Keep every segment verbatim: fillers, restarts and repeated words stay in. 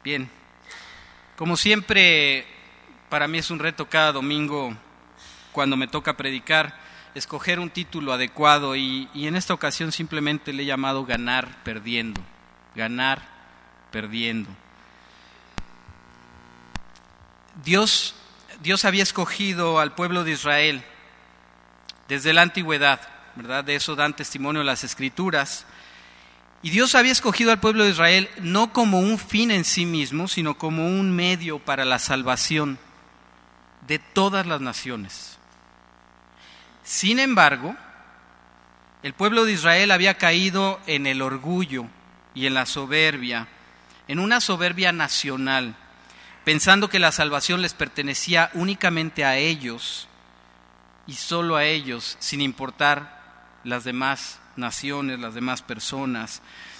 Bien, como siempre, para mí es un reto cada domingo, cuando me toca predicar, escoger un título adecuado y, y en esta ocasión simplemente le he llamado Ganar Perdiendo, Ganar Perdiendo. Dios, Dios había escogido al pueblo de Israel desde la antigüedad, ¿verdad? De eso dan testimonio las Escrituras. Y Dios había escogido al pueblo de Israel no como un fin en sí mismo, sino como un medio para la salvación de todas las naciones. Sin embargo, el pueblo de Israel había caído en el orgullo y en la soberbia, en una soberbia nacional, pensando que la salvación les pertenecía únicamente a ellos y solo a ellos, sin importar las demás naciones, las demás personas.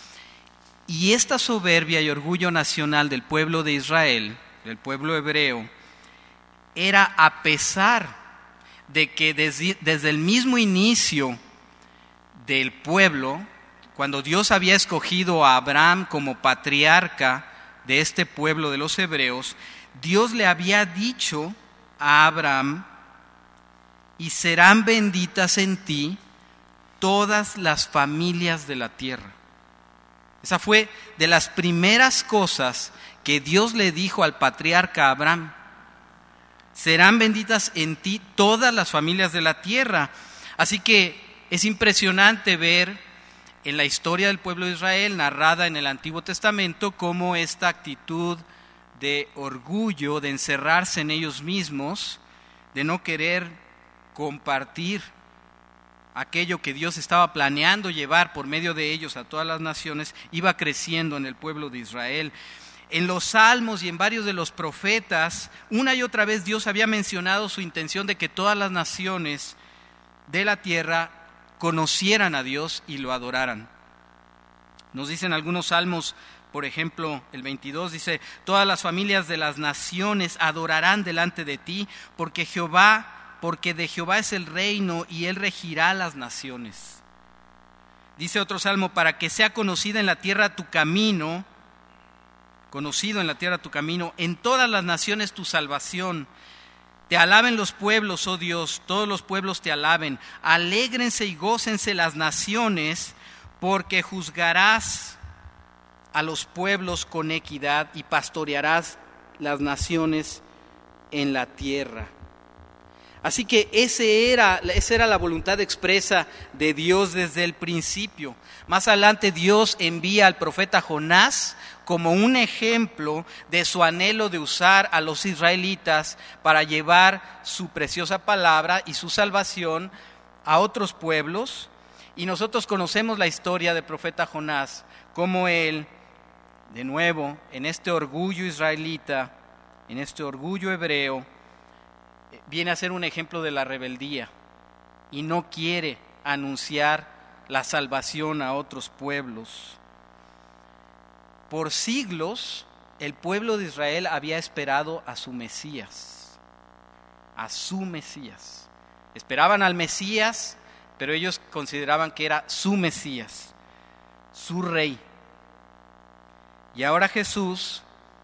Y esta soberbia y orgullo nacional del pueblo de Israel, del pueblo hebreo, era a pesar de que desde, desde el mismo inicio del pueblo, cuando Dios había escogido a Abraham como patriarca de este pueblo de los hebreos, Dios le había dicho a Abraham: y serán benditas en ti todas las familias de la tierra. Esa fue de las primeras cosas que Dios le dijo al patriarca Abraham: serán benditas en ti todas las familias de la tierra. Así que es impresionante ver en la historia del pueblo de Israel, narrada en el Antiguo Testamento, cómo esta actitud de orgullo, de encerrarse en ellos mismos, de no querer compartir aquello que Dios estaba planeando llevar por medio de ellos a todas las naciones, iba creciendo en el pueblo de Israel. En los Salmos y en varios de los profetas, una y otra vez Dios había mencionado su intención de que todas las naciones de la tierra conocieran a Dios y lo adoraran. Nos dicen algunos salmos, por ejemplo, el veintidós dice: todas las familias de las naciones adorarán delante de ti, porque Jehová porque de Jehová es el reino y Él regirá las naciones. Dice otro salmo: para que sea conocida en la tierra tu camino, conocido en la tierra tu camino, en todas las naciones tu salvación. Te alaben los pueblos, oh Dios, todos los pueblos te alaben. Alégrense y gócense las naciones, porque juzgarás a los pueblos con equidad y pastorearás las naciones en la tierra. Así que ese era, esa era la voluntad expresa de Dios desde el principio. Más adelante Dios envía al profeta Jonás como un ejemplo de su anhelo de usar a los israelitas para llevar su preciosa palabra y su salvación a otros pueblos. Y nosotros conocemos la historia del profeta Jonás, cómo él, de nuevo, en este orgullo israelita, en este orgullo hebreo, viene a ser un ejemplo de la rebeldía y no quiere anunciar la salvación a otros pueblos. Por siglos, el pueblo de Israel había esperado a su Mesías, a su Mesías. Esperaban al Mesías, pero ellos consideraban que era su Mesías, su rey. Y ahora Jesús,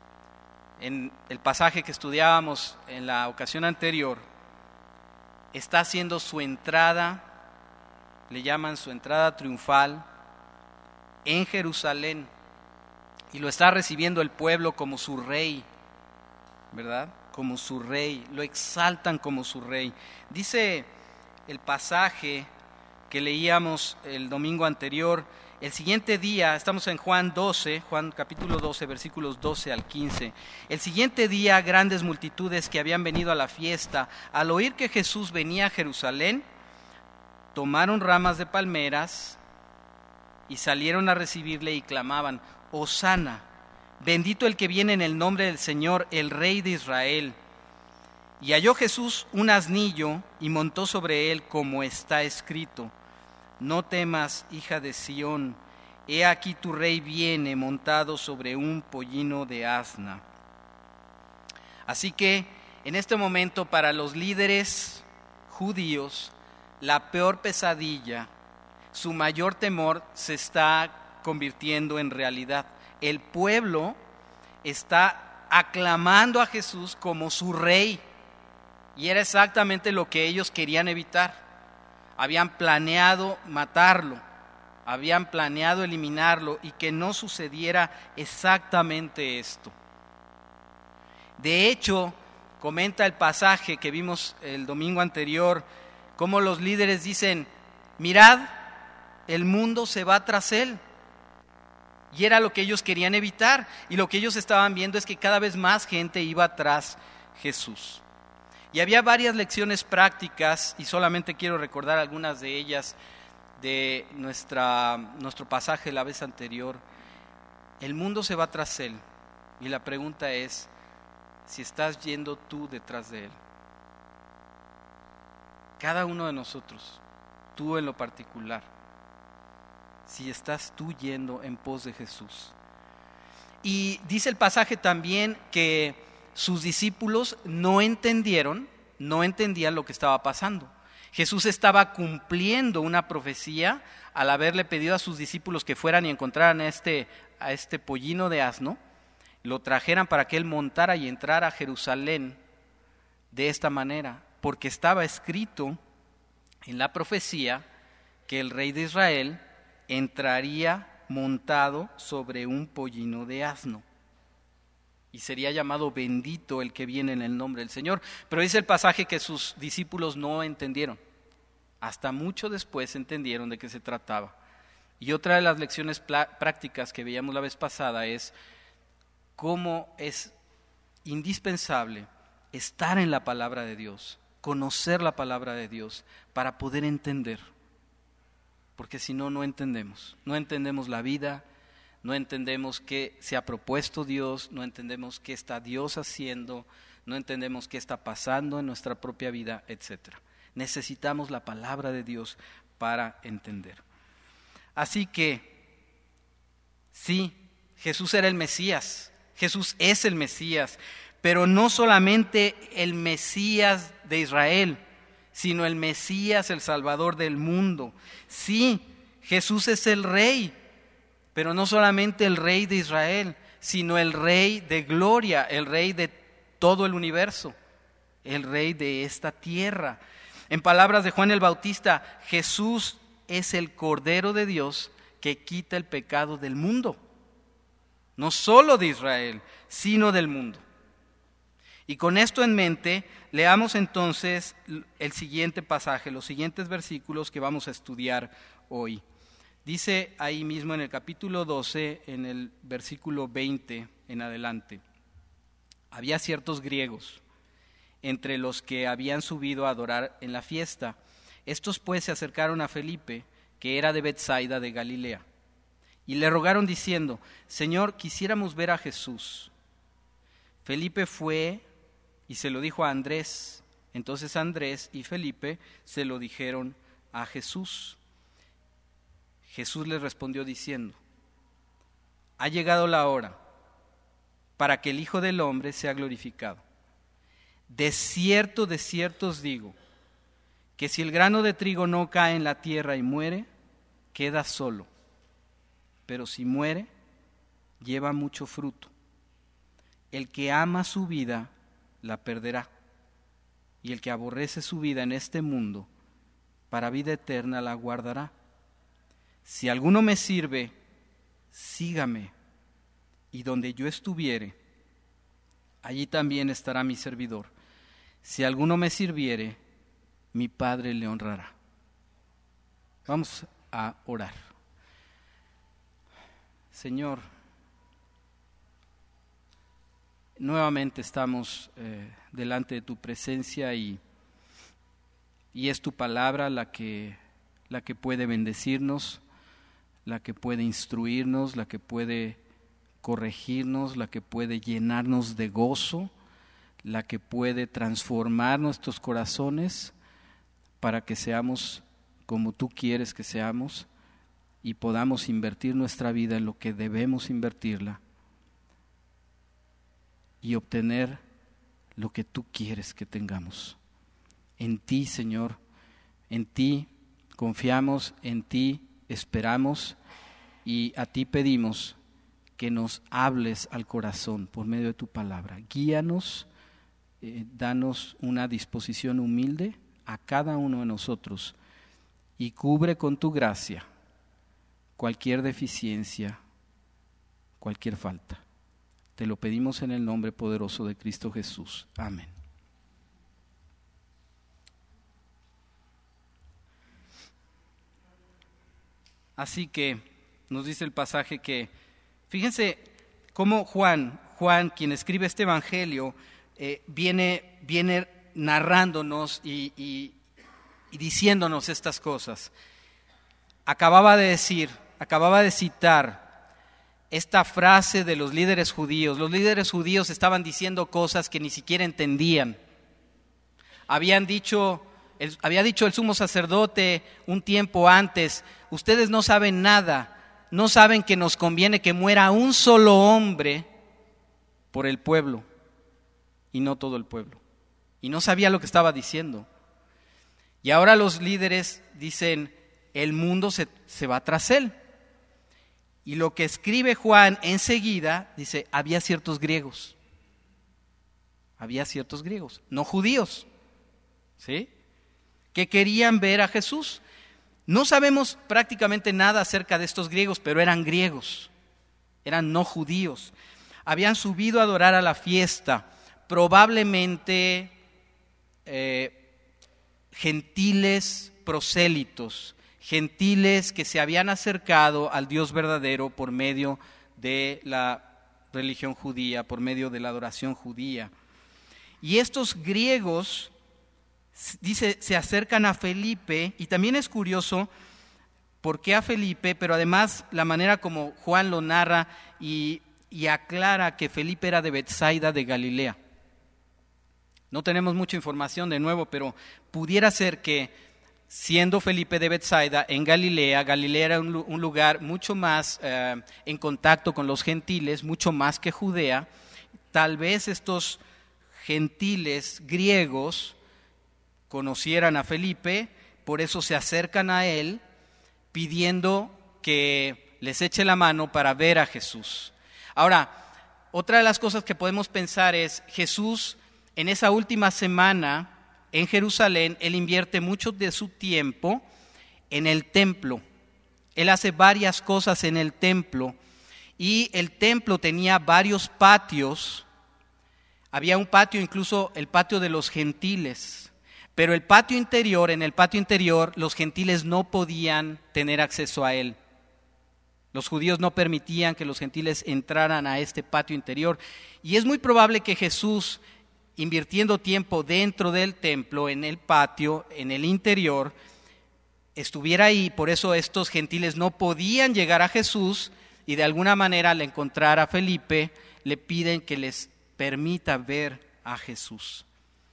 en el pasaje que estudiábamos en la ocasión anterior, está haciendo su entrada, le llaman su entrada triunfal, en Jerusalén, y lo está recibiendo el pueblo como su rey, ¿verdad? Como su rey, lo exaltan como su rey. Dice el pasaje que leíamos el domingo anterior: el siguiente día, estamos en Juan doce, Juan capítulo doce, versículos doce al quince. El siguiente día, grandes multitudes que habían venido a la fiesta, al oír que Jesús venía a Jerusalén, tomaron ramas de palmeras y salieron a recibirle y clamaban: Hosana, bendito el que viene en el nombre del Señor, el Rey de Israel. Y halló Jesús un asnillo y montó sobre él, como está escrito: no temas, hija de Sión, he aquí tu rey viene montado sobre un pollino de asna. Así que en este momento, para los líderes judíos, la peor pesadilla, su mayor temor se está convirtiendo en realidad. El pueblo está aclamando a Jesús como su rey. Y era exactamente lo que ellos querían evitar. Habían planeado matarlo, habían planeado eliminarlo y que no sucediera exactamente esto. De hecho, comenta el pasaje que vimos el domingo anterior, cómo los líderes dicen: mirad, el mundo se va tras él. Y era lo que ellos querían evitar, y lo que ellos estaban viendo es que cada vez más gente iba tras Jesús. Y había varias lecciones prácticas, y solamente quiero recordar algunas de ellas de nuestra, nuestro pasaje la vez anterior. El mundo se va tras él, y la pregunta es si estás yendo tú detrás de él. Cada uno de nosotros, tú en lo particular, si estás tú yendo en pos de Jesús. Y dice el pasaje también que sus discípulos no entendieron, no entendían lo que estaba pasando. Jesús estaba cumpliendo una profecía al haberle pedido a sus discípulos que fueran y encontraran a este, a este pollino de asno, lo trajeran para que él montara y entrara a Jerusalén de esta manera, porque estaba escrito en la profecía que el rey de Israel entraría montado sobre un pollino de asno y sería llamado bendito el que viene en el nombre del Señor. Pero dice el pasaje que sus discípulos no entendieron. Hasta mucho después entendieron de qué se trataba. Y otra de las lecciones prácticas que veíamos la vez pasada es cómo es indispensable estar en la palabra de Dios, conocer la palabra de Dios para poder entender. Porque si no, no entendemos. No entendemos la vida, no entendemos qué se ha propuesto Dios, no entendemos qué está Dios haciendo, no entendemos qué está pasando en nuestra propia vida, etcétera. Necesitamos la palabra de Dios para entender. Así que, sí, Jesús era el Mesías, Jesús es el Mesías, pero no solamente el Mesías de Israel, sino el Mesías, el Salvador del mundo. Sí, Jesús es el Rey, pero no solamente el Rey de Israel, sino el Rey de gloria, el Rey de todo el universo, el Rey de esta tierra. En palabras de Juan el Bautista, Jesús es el Cordero de Dios que quita el pecado del mundo, no solo de Israel, sino del mundo. Y con esto en mente, leamos entonces el siguiente pasaje, los siguientes versículos que vamos a estudiar hoy. Dice ahí mismo en el capítulo doce, en el versículo veinte en adelante: había ciertos griegos entre los que habían subido a adorar en la fiesta. Estos pues se acercaron a Felipe, que era de Betsaida de Galilea, y le rogaron diciendo: Señor, quisiéramos ver a Jesús. Felipe fue y se lo dijo a Andrés. Entonces Andrés y Felipe se lo dijeron a Jesús. Jesús les respondió diciendo: ha llegado la hora para que el Hijo del Hombre sea glorificado. De cierto, de cierto os digo, que si el grano de trigo no cae en la tierra y muere, queda solo, pero si muere, lleva mucho fruto. El que ama su vida, la perderá, y el que aborrece su vida en este mundo, para vida eterna la guardará. Si alguno me sirve, sígame, y donde yo estuviere, allí también estará mi servidor. Si alguno me sirviere, mi Padre le honrará. Vamos a orar. Señor, nuevamente estamos eh, delante de tu presencia y, y es tu palabra la que, la que puede bendecirnos, la que puede instruirnos, la que puede corregirnos, la que puede llenarnos de gozo, la que puede transformar nuestros corazones para que seamos como tú quieres que seamos y podamos invertir nuestra vida en lo que debemos invertirla y obtener lo que tú quieres que tengamos. En ti, Señor, en ti confiamos, en ti esperamos y a ti pedimos que nos hables al corazón por medio de tu palabra. Guíanos, eh, danos una disposición humilde a cada uno de nosotros y cubre con tu gracia cualquier deficiencia, cualquier falta. Te lo pedimos en el nombre poderoso de Cristo Jesús. Amén. Así que nos dice el pasaje que, fíjense cómo Juan, Juan, quien escribe este evangelio, eh, viene, viene narrándonos y, y, y diciéndonos estas cosas. Acababa de decir, acababa de citar esta frase de los líderes judíos. Los líderes judíos estaban diciendo cosas que ni siquiera entendían. Habían dicho... El, había dicho el sumo sacerdote un tiempo antes, ustedes no saben nada, no saben que nos conviene que muera un solo hombre por el pueblo y no todo el pueblo. Y no sabía lo que estaba diciendo. Y ahora los líderes dicen, el mundo se, se va tras él. Y lo que escribe Juan enseguida, dice, había ciertos griegos. Había ciertos griegos, no judíos, ¿sí?, que querían ver a Jesús. No sabemos prácticamente nada acerca de estos griegos, pero eran griegos, eran no judíos. Habían subido a adorar a la fiesta, probablemente eh, gentiles prosélitos, gentiles que se habían acercado al Dios verdadero por medio de la religión judía, por medio de la adoración judía. Y estos griegos, dice, se acercan a Felipe, y también es curioso por qué a Felipe, pero además la manera como Juan lo narra y, y aclara que Felipe era de Betsaida de Galilea. No tenemos mucha información de nuevo, pero pudiera ser que siendo Felipe de Betsaida en Galilea, Galilea era un, un lugar mucho más eh, en contacto con los gentiles, mucho más que Judea. Tal vez estos gentiles griegos conocieran a Felipe, por eso se acercan a él pidiendo que les eche la mano para ver a Jesús. Ahora, otra de las cosas que podemos pensar es, Jesús en esa última semana en Jerusalén, él invierte mucho de su tiempo en el templo. Él hace varias cosas en el templo y el templo tenía varios patios. Había un patio, incluso el patio de los gentiles. Pero el patio interior, en el patio interior, los gentiles no podían tener acceso a él. Los judíos no permitían que los gentiles entraran a este patio interior. Y es muy probable que Jesús, invirtiendo tiempo dentro del templo, en el patio, en el interior, estuviera ahí. Por eso estos gentiles no podían llegar a Jesús y de alguna manera al encontrar a Felipe, le piden que les permita ver a Jesús.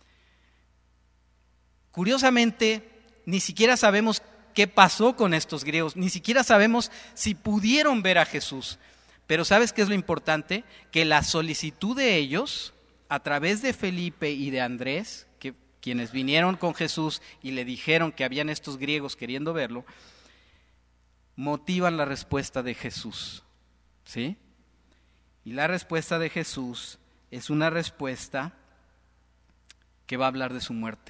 Curiosamente, ni siquiera sabemos qué pasó con estos griegos, ni siquiera sabemos si pudieron ver a Jesús. Pero ¿sabes qué es lo importante? Que la solicitud de ellos, a través de Felipe y de Andrés, que, quienes vinieron con Jesús y le dijeron que habían estos griegos queriendo verlo, motivan la respuesta de Jesús, ¿sí? Y la respuesta de Jesús es una respuesta que va a hablar de su muerte.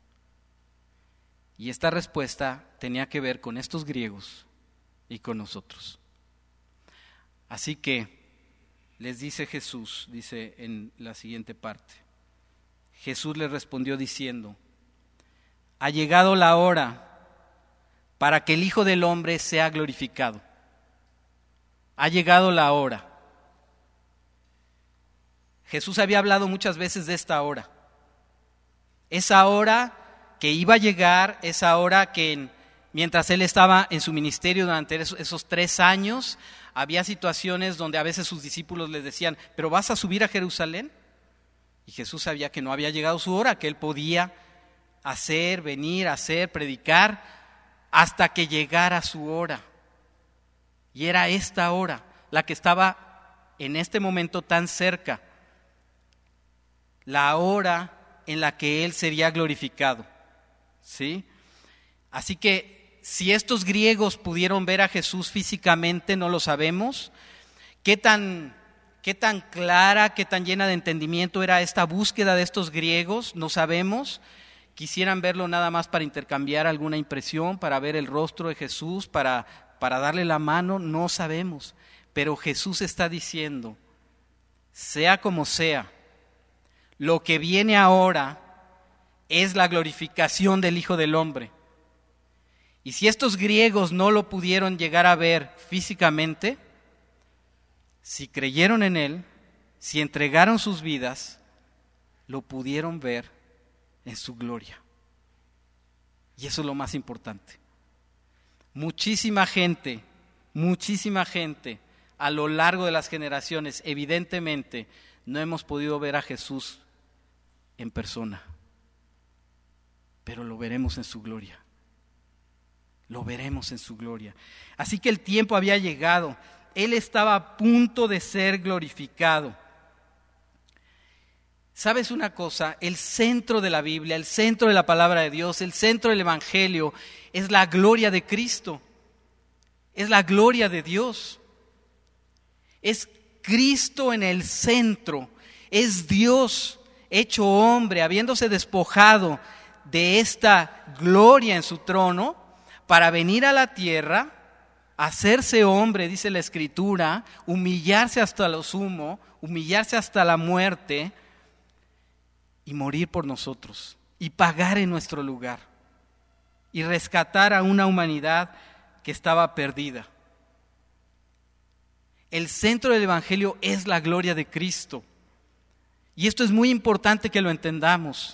Y esta respuesta tenía que ver con estos griegos y con nosotros. Así que les dice Jesús, dice en la siguiente parte, Jesús les respondió diciendo, ha llegado la hora para que el Hijo del Hombre sea glorificado. Ha llegado la hora. Jesús había hablado muchas veces de esta hora. Esa hora que iba a llegar, esa hora que en, mientras Él estaba en su ministerio durante esos, esos tres años, había situaciones donde a veces sus discípulos les decían, ¿pero vas a subir a Jerusalén? Y Jesús sabía que no había llegado su hora, que Él podía hacer, venir, hacer, predicar, hasta que llegara su hora. Y era esta hora, la que estaba en este momento tan cerca, la hora en la que Él sería glorificado. ¿Sí? Así que si estos griegos pudieron ver a Jesús físicamente, no lo sabemos. ¿Qué tan, qué tan clara, qué tan llena de entendimiento era esta búsqueda de estos griegos? No sabemos. Quisieran verlo nada más para intercambiar alguna impresión, para ver el rostro de Jesús, para, para darle la mano, no sabemos. Pero Jesús está diciendo, sea como sea, lo que viene ahora es la glorificación del Hijo del Hombre. Y si estos griegos no lo pudieron llegar a ver físicamente, si creyeron en Él, si entregaron sus vidas, lo pudieron ver en su gloria. Y eso es lo más importante. Muchísima gente, muchísima gente a lo largo de las generaciones, evidentemente, no hemos podido ver a Jesús en persona, pero lo veremos en su gloria. Lo veremos en su gloria. Así que el tiempo había llegado. Él estaba a punto de ser glorificado. ¿Sabes una cosa? El centro de la Biblia, el centro de la palabra de Dios, el centro del Evangelio es la gloria de Cristo. Es la gloria de Dios. Es Cristo en el centro. Es Dios hecho hombre, habiéndose despojado de esta gloria en su trono, para venir a la tierra, hacerse hombre, dice la Escritura, humillarse hasta lo sumo, humillarse hasta la muerte y morir por nosotros y pagar en nuestro lugar y rescatar a una humanidad que estaba perdida. El centro del Evangelio es la gloria de Cristo y esto es muy importante que lo entendamos.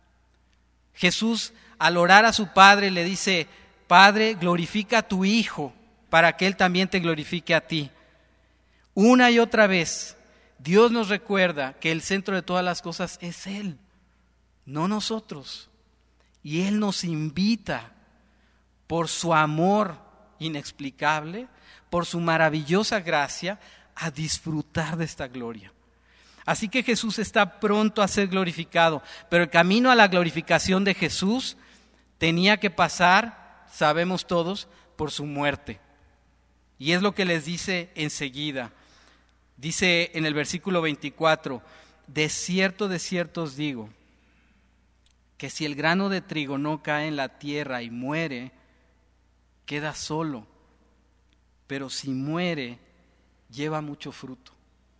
Jesús, al orar a su Padre, le dice: Padre, glorifica a tu Hijo para que Él también te glorifique a ti. Una y otra vez, Dios nos recuerda que el centro de todas las cosas es Él, no nosotros. Y Él nos invita por su amor inexplicable, por su maravillosa gracia, a disfrutar de esta gloria. Así que Jesús está pronto a ser glorificado, pero el camino a la glorificación de Jesús tenía que pasar, sabemos todos, por su muerte. Y es lo que les dice enseguida. Dice en el versículo veinticuatro, de cierto, de cierto os digo, que si el grano de trigo no cae en la tierra y muere, queda solo. Pero si muere, lleva mucho fruto.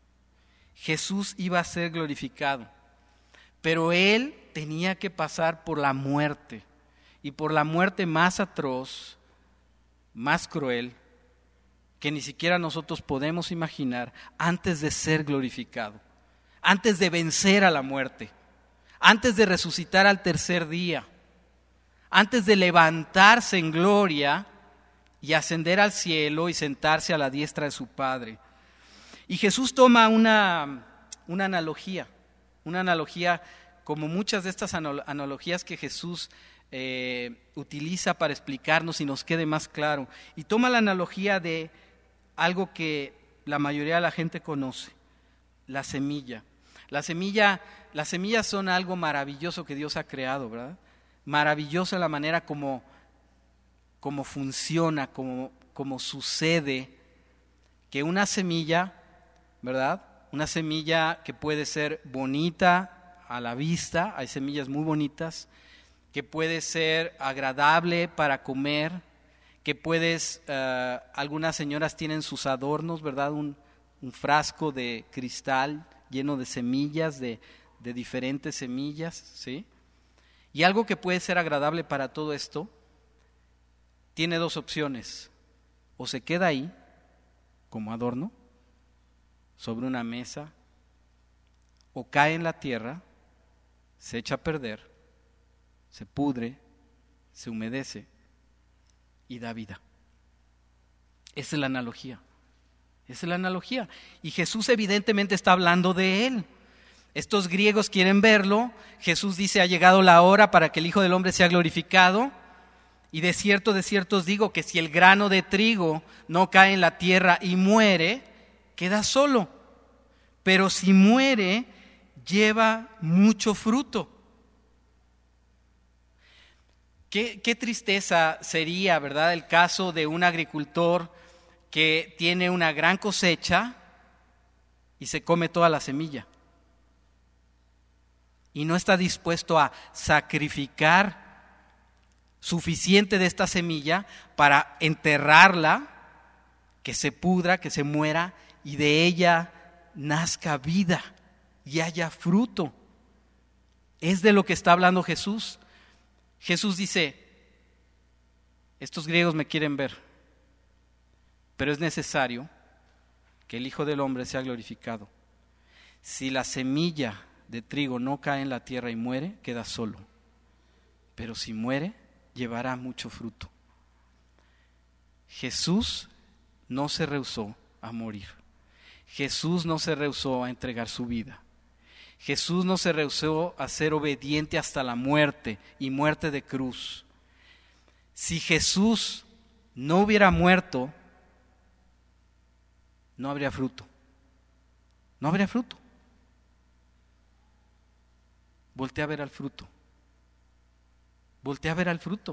Jesús iba a ser glorificado, pero Él tenía que pasar por la muerte. Y por la muerte más atroz, más cruel, que ni siquiera nosotros podemos imaginar, antes de ser glorificado, antes de vencer a la muerte, antes de resucitar al tercer día, antes de levantarse en gloria y ascender al cielo y sentarse a la diestra de su Padre. Y Jesús toma una, una analogía, una analogía como muchas de estas analogías que Jesús Eh, utiliza para explicarnos y nos quede más claro. Y toma la analogía de algo que la mayoría de la gente conoce, la semilla. La semilla, las semillas son algo maravilloso que Dios ha creado, ¿verdad? Maravillosa la manera como, como funciona, como, como sucede, que una semilla, ¿verdad? Una semilla que puede ser bonita a la vista, hay semillas muy bonitas, que puede ser agradable para comer, que puedes, uh, algunas señoras tienen sus adornos, ¿verdad? Un, un frasco de cristal lleno de semillas, de, de diferentes semillas, ¿sí? Y algo que puede ser agradable para todo esto, tiene dos opciones: o se queda ahí, como adorno, sobre una mesa, o cae en la tierra, se echa a perder, se pudre, se humedece y da vida. Esa es la analogía. Esa es la analogía. Y Jesús evidentemente está hablando de Él. Estos griegos quieren verlo. Jesús dice: ha llegado la hora para que el Hijo del Hombre sea glorificado. Y de cierto, de cierto os digo que si el grano de trigo no cae en la tierra y muere, queda solo. Pero si muere, lleva mucho fruto. Qué, qué tristeza sería, ¿verdad?, el caso de un agricultor que tiene una gran cosecha, y se come toda la semilla. Y no está dispuesto a sacrificar suficiente de esta semilla para enterrarla, que se pudra, que se muera y de ella nazca vida y haya fruto. Es de lo que está hablando Jesús. Jesús dice: estos griegos me quieren ver, pero es necesario que el Hijo del Hombre sea glorificado. Si la semilla de trigo no cae en la tierra y muere, queda solo, pero si muere, llevará mucho fruto. Jesús no se rehusó a morir. Jesús no se rehusó a entregar su vida. Jesús no se rehusó a ser obediente hasta la muerte y muerte de cruz. Si Jesús no hubiera muerto, no habría fruto. No habría fruto. Voltea a ver al fruto. Voltea a ver al fruto.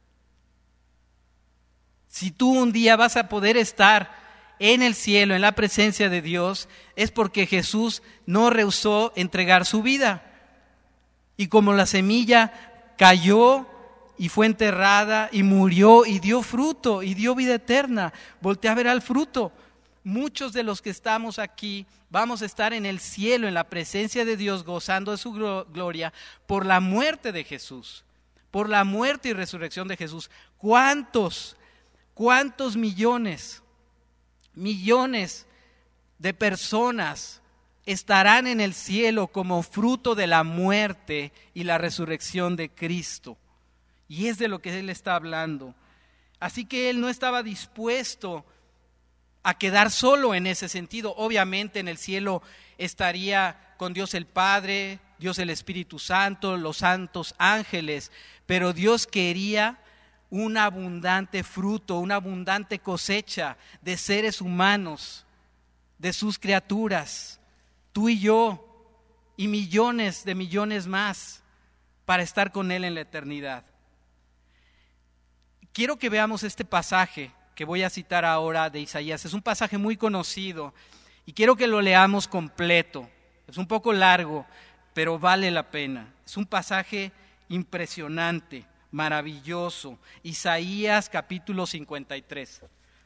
Si tú un día vas a poder estar en el cielo, en la presencia de Dios, es porque Jesús no rehusó entregar su vida. Y como la semilla cayó y fue enterrada y murió y dio fruto y dio vida eterna, voltea a ver al fruto. Muchos de los que estamos aquí vamos a estar en el cielo, en la presencia de Dios, gozando de su gloria por la muerte de Jesús, por la muerte y resurrección de Jesús. ¿Cuántos, cuántos millones, millones de personas estarán en el cielo como fruto de la muerte y la resurrección de Cristo? Y es de lo que Él está hablando. Así que Él no estaba dispuesto a quedar solo en ese sentido. Obviamente en el cielo estaría con Dios el Padre, Dios el Espíritu Santo, los santos ángeles, pero Dios quería un abundante fruto, una abundante cosecha de seres humanos, de sus criaturas, tú y yo, y millones de millones más, para estar con Él en la eternidad. Quiero que veamos este pasaje que voy a citar ahora de Isaías. Es un pasaje muy conocido y quiero que lo leamos completo. Es un poco largo, pero vale la pena. Es un pasaje impresionante, maravilloso. Isaías capítulo cincuenta y tres.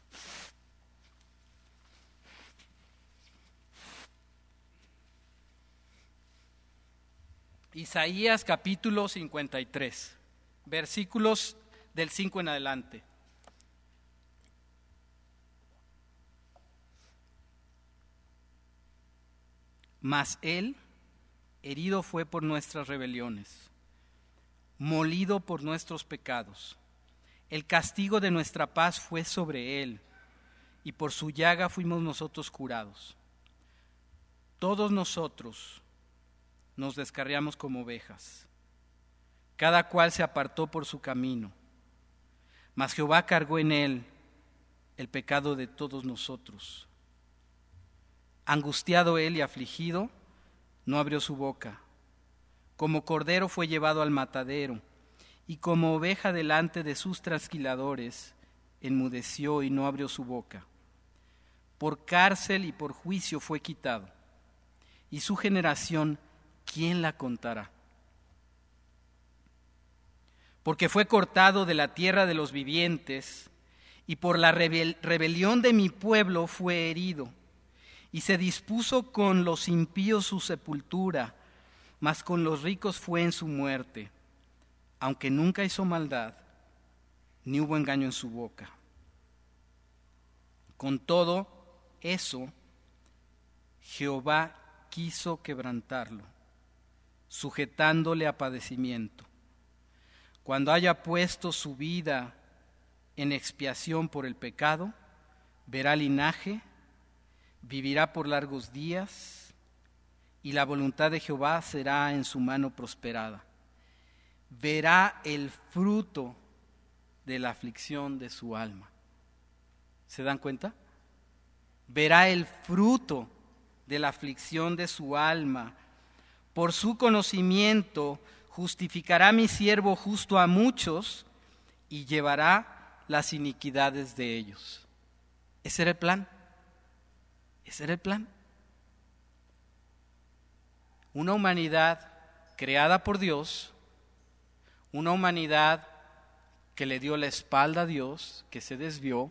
Isaías capítulo cincuenta y tres, versículos del cinco en adelante. Mas Él herido fue por nuestras rebeliones, molido por nuestros pecados. El castigo de nuestra paz fue sobre Él, y por su llaga fuimos nosotros curados. Todos nosotros nos descarriamos como ovejas, cada cual se apartó por su camino, mas Jehová cargó en Él el pecado de todos nosotros. Angustiado Él y afligido, no abrió su boca. Como cordero fue llevado al matadero, y como oveja delante de sus trasquiladores, enmudeció y no abrió su boca. Por cárcel y por juicio fue quitado, y su generación, ¿quién la contará? Porque fue cortado de la tierra de los vivientes, y por la rebel- rebelión de mi pueblo fue herido. Y se dispuso con los impíos su sepultura, mas con los ricos fue en su muerte, aunque nunca hizo maldad, ni hubo engaño en su boca. Con todo eso, Jehová quiso quebrantarlo, sujetándole a padecimiento. Cuando haya puesto su vida en expiación por el pecado, verá linaje, vivirá por largos días, y la voluntad de Jehová será en su mano prosperada. Verá el fruto de la aflicción de su alma. ¿Se dan cuenta? Verá el fruto de la aflicción de su alma. Por su conocimiento justificará mi siervo justo a muchos y llevará las iniquidades de ellos. Ese era el plan. Ese era el plan. Una humanidad creada por Dios, una humanidad que le dio la espalda a Dios, que se desvió,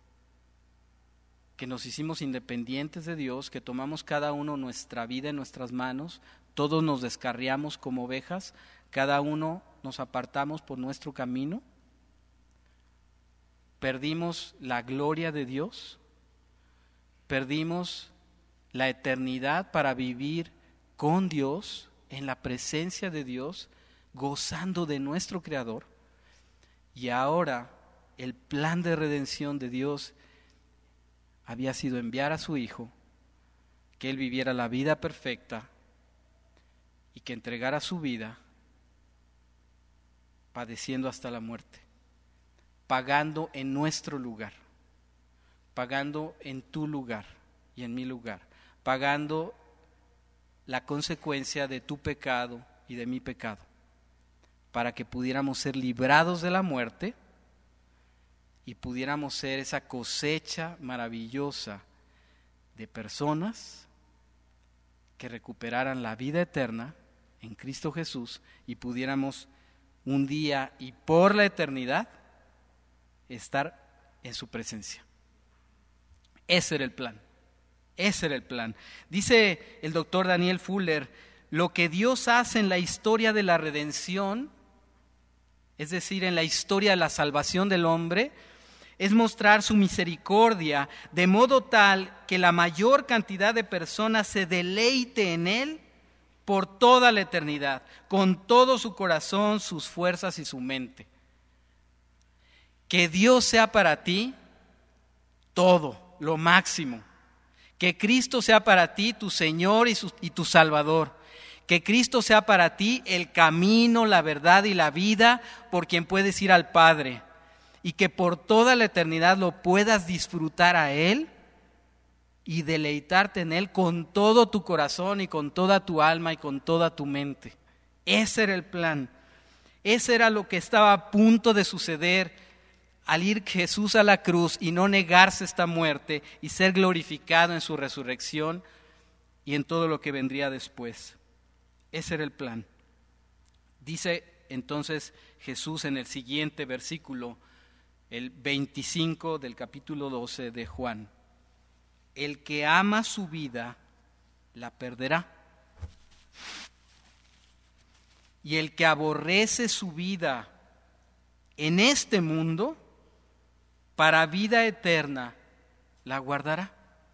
que nos hicimos independientes de Dios, que tomamos cada uno nuestra vida en nuestras manos, todos nos descarriamos como ovejas, cada uno nos apartamos por nuestro camino, perdimos la gloria de Dios, perdimos la eternidad para vivir con Dios, en la presencia de Dios, gozando de nuestro Creador. Y ahora el plan de redención de Dios había sido enviar a su Hijo, que Él viviera la vida perfecta y que entregara su vida padeciendo hasta la muerte, pagando en nuestro lugar, pagando en tu lugar y en mi lugar, pagando la consecuencia de tu pecado y de mi pecado, para que pudiéramos ser librados de la muerte y pudiéramos ser esa cosecha maravillosa de personas que recuperaran la vida eterna en Cristo Jesús y pudiéramos un día y por la eternidad estar en su presencia. Ese era el plan, ese era el plan. Dice el doctor Daniel Fuller, lo que Dios hace en la historia de la redención, es decir, en la historia de la salvación del hombre, es mostrar su misericordia de modo tal que la mayor cantidad de personas se deleite en Él por toda la eternidad, con todo su corazón, sus fuerzas y su mente. Que Dios sea para ti todo, lo máximo. Que Cristo sea para ti tu Señor y, su, y tu Salvador. Que Cristo sea para ti el camino, la verdad y la vida por quien puedes ir al Padre. Y que por toda la eternidad lo puedas disfrutar a Él y deleitarte en Él con todo tu corazón y con toda tu alma y con toda tu mente. Ese era el plan. Ese era lo que estaba a punto de suceder al ir Jesús a la cruz y no negarse esta muerte y ser glorificado en su resurrección y en todo lo que vendría después. Ese era el plan. Dice entonces Jesús en el siguiente versículo, el veinticinco del capítulo doce de Juan: el que ama su vida la perderá, y el que aborrece su vida en este mundo, para vida eterna la guardará.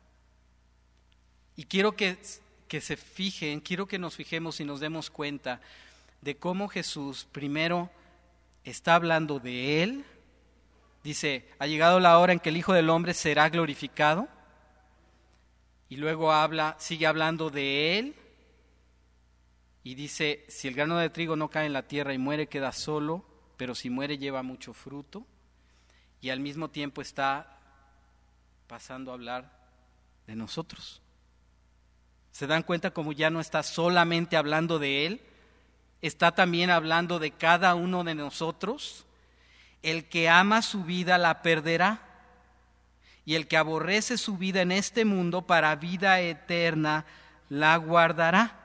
Y quiero que, que se fijen, quiero que nos fijemos y nos demos cuenta de cómo Jesús primero está hablando de Él. Dice, ha llegado la hora en que el Hijo del Hombre será glorificado. Y luego habla, sigue hablando de Él. Y dice, si el grano de trigo no cae en la tierra y muere, queda solo, pero si muere lleva mucho fruto. Y al mismo tiempo está pasando a hablar de nosotros. ¿Se dan cuenta cómo ya no está solamente hablando de Él? Está también hablando de cada uno de nosotros. El que ama su vida la perderá, y el que aborrece su vida en este mundo para vida eterna la guardará.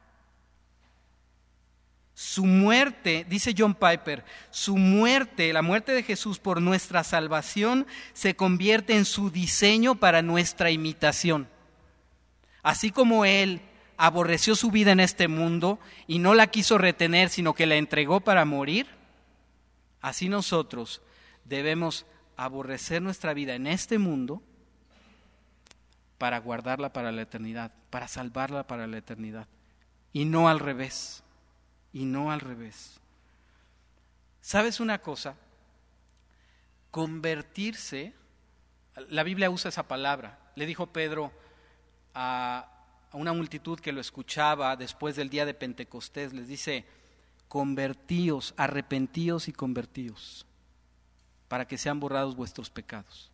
Su muerte, dice John Piper, su muerte, la muerte de Jesús por nuestra salvación, se convierte en su diseño para nuestra imitación. Así como Él aborreció su vida en este mundo y no la quiso retener, sino que la entregó para morir, así nosotros debemos aborrecer nuestra vida en este mundo para guardarla para la eternidad, para salvarla para la eternidad, y no al revés, y no al revés. ¿Sabes una cosa? Convertirse, la Biblia usa esa palabra. Le dijo Pedro a, a una multitud que lo escuchaba después del día de Pentecostés, les dice, convertíos, arrepentíos y convertíos, para que sean borrados vuestros pecados.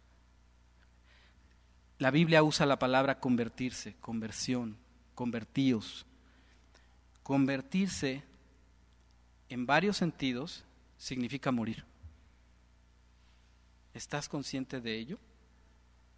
La Biblia usa la palabra convertirse, conversión, convertíos. Convertirse en varios sentidos significa morir. ¿Estás consciente de ello?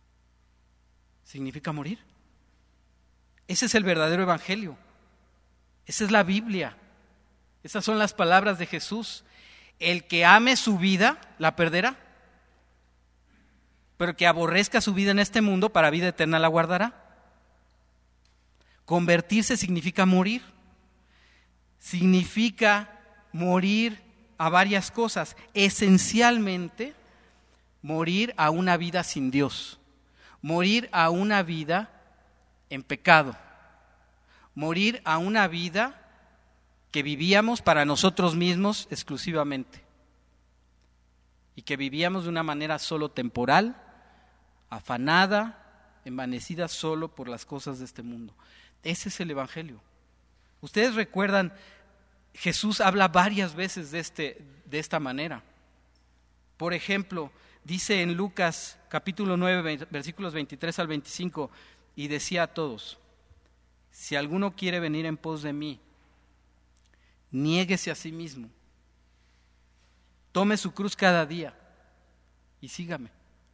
Significa morir. Ese es el verdadero evangelio. Esa es la Biblia. Esas son las palabras de Jesús. El que ame su vida, la perderá. Pero el que aborrezca su vida en este mundo, para vida eterna la guardará. Convertirse significa morir. Significa morir a varias cosas. Esencialmente, morir a una vida sin Dios. Morir a una vida en pecado. Morir a una vida que vivíamos para nosotros mismos exclusivamente y que vivíamos de una manera solo temporal, afanada, envanecida solo por las cosas de este mundo. Ese es el Evangelio. Ustedes recuerdan, Jesús habla varias veces de, este, de esta manera. Por ejemplo, dice en Lucas capítulo nueve, versículos veintitrés al veinticinco, y decía a todos: si alguno quiere venir en pos de mí, niéguese a sí mismo, tome su cruz cada día y sígame.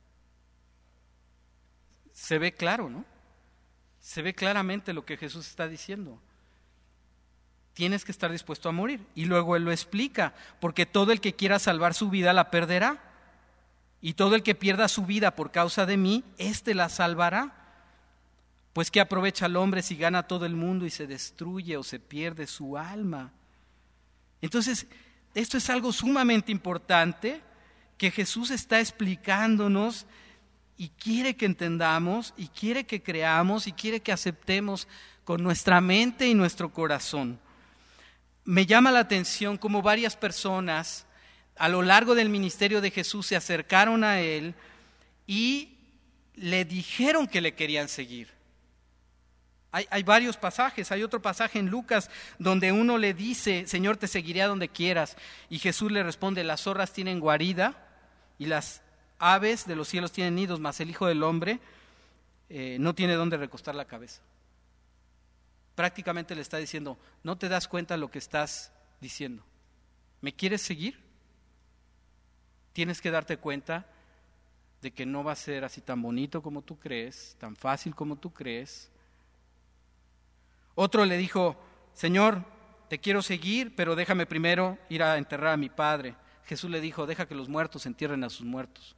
Se ve claro, ¿no? Se ve claramente lo que Jesús está diciendo. Tienes que estar dispuesto a morir. Y luego Él lo explica, porque todo el que quiera salvar su vida la perderá, y todo el que pierda su vida por causa de mí, éste la salvará. Pues ¿qué aprovecha el hombre si gana todo el mundo y se destruye o se pierde su alma? Entonces, esto es algo sumamente importante que Jesús está explicándonos y quiere que entendamos y quiere que creamos y quiere que aceptemos con nuestra mente y nuestro corazón. Me llama la atención cómo varias personas a lo largo del ministerio de Jesús se acercaron a Él y le dijeron que le querían seguir. Hay, hay varios pasajes, hay otro pasaje en Lucas donde uno le dice: Señor, te seguiré a donde quieras. Y Jesús le responde: las zorras tienen guarida y las aves de los cielos tienen nidos, mas el Hijo del Hombre eh, no tiene dónde recostar la cabeza. Prácticamente le está diciendo: no te das cuenta de lo que estás diciendo. ¿Me quieres seguir? Tienes que darte cuenta de que no va a ser así tan bonito como tú crees, tan fácil como tú crees. Otro le dijo: Señor, te quiero seguir, pero déjame primero ir a enterrar a mi padre. Jesús le dijo: deja que los muertos entierren a sus muertos.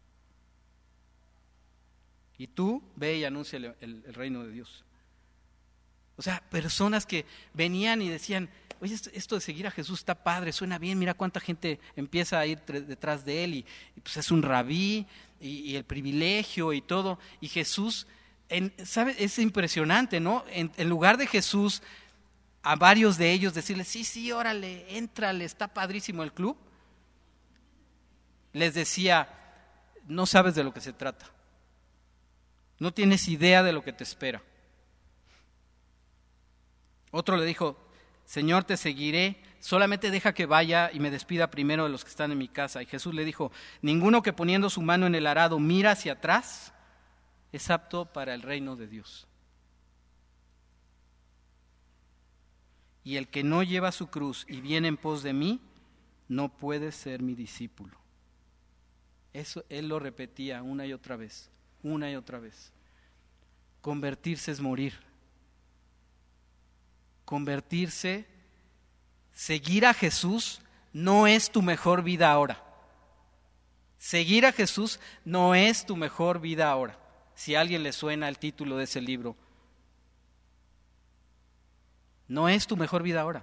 Y tú ve y anuncia el, el, el reino de Dios. O sea, personas que venían y decían: oye, esto, esto de seguir a Jesús está padre, suena bien, mira cuánta gente empieza a ir tre- detrás de él, y, y pues es un rabí, y, y el privilegio y todo. Y Jesús, en, ¿sabe? Es impresionante, ¿no? En, en lugar de Jesús, a varios de ellos decirles: sí, sí, órale, éntrale, está padrísimo el club, les decía: no sabes de lo que se trata, no tienes idea de lo que te espera. Otro le dijo: Señor, te seguiré, solamente deja que vaya y me despida primero de los que están en mi casa. Y Jesús le dijo: ninguno que poniendo su mano en el arado mira hacia atrás es apto para el reino de Dios. Y el que no lleva su cruz y viene en pos de mí, no puede ser mi discípulo. Eso Él lo repetía una y otra vez, una y otra vez. Convertirse es morir. Convertirse, seguir a Jesús no es tu mejor vida ahora. Seguir a Jesús no es tu mejor vida ahora. Si a alguien le suena el título de ese libro, no es tu mejor vida ahora.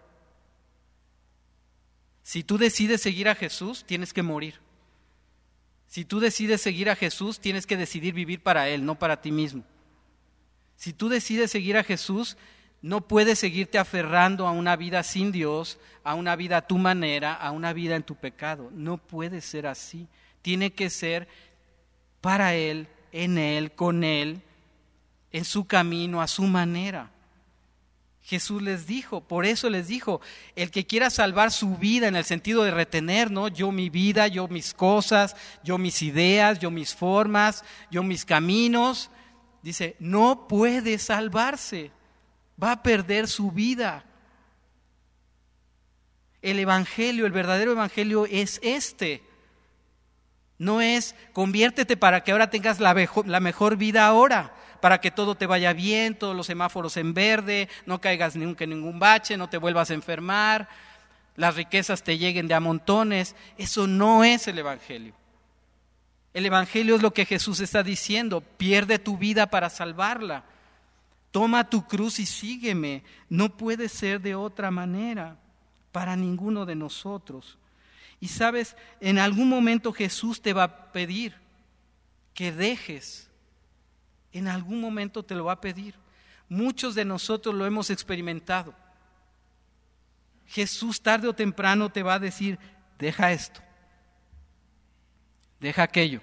Si tú decides seguir a Jesús, tienes que morir. Si tú decides seguir a Jesús, tienes que decidir vivir para Él, no para ti mismo. Si tú decides seguir a Jesús, no puedes seguirte aferrando a una vida sin Dios, a una vida a tu manera, a una vida en tu pecado. No puede ser así. Tiene que ser para Él, en Él, con Él, en su camino, a su manera. Jesús les dijo, por eso les dijo: el que quiera salvar su vida, en el sentido de retener, ¿no? Yo mi vida, yo mis cosas, yo mis ideas, yo mis formas, yo mis caminos, dice, no puede salvarse. Va a perder su vida. El evangelio, el verdadero evangelio es este. No es conviértete para que ahora tengas la mejor, la mejor vida ahora, para que todo te vaya bien, todos los semáforos en verde, no caigas nunca en ningún bache, no te vuelvas a enfermar, las riquezas te lleguen de a montones. Eso no es el Evangelio. El Evangelio es lo que Jesús está diciendo: pierde tu vida para salvarla. Toma tu cruz y sígueme. No puede ser de otra manera para ninguno de nosotros. Y sabes, en algún momento Jesús te va a pedir que dejes. En algún momento te lo va a pedir. Muchos de nosotros lo hemos experimentado. Jesús tarde o temprano te va a decir: deja esto, deja aquello.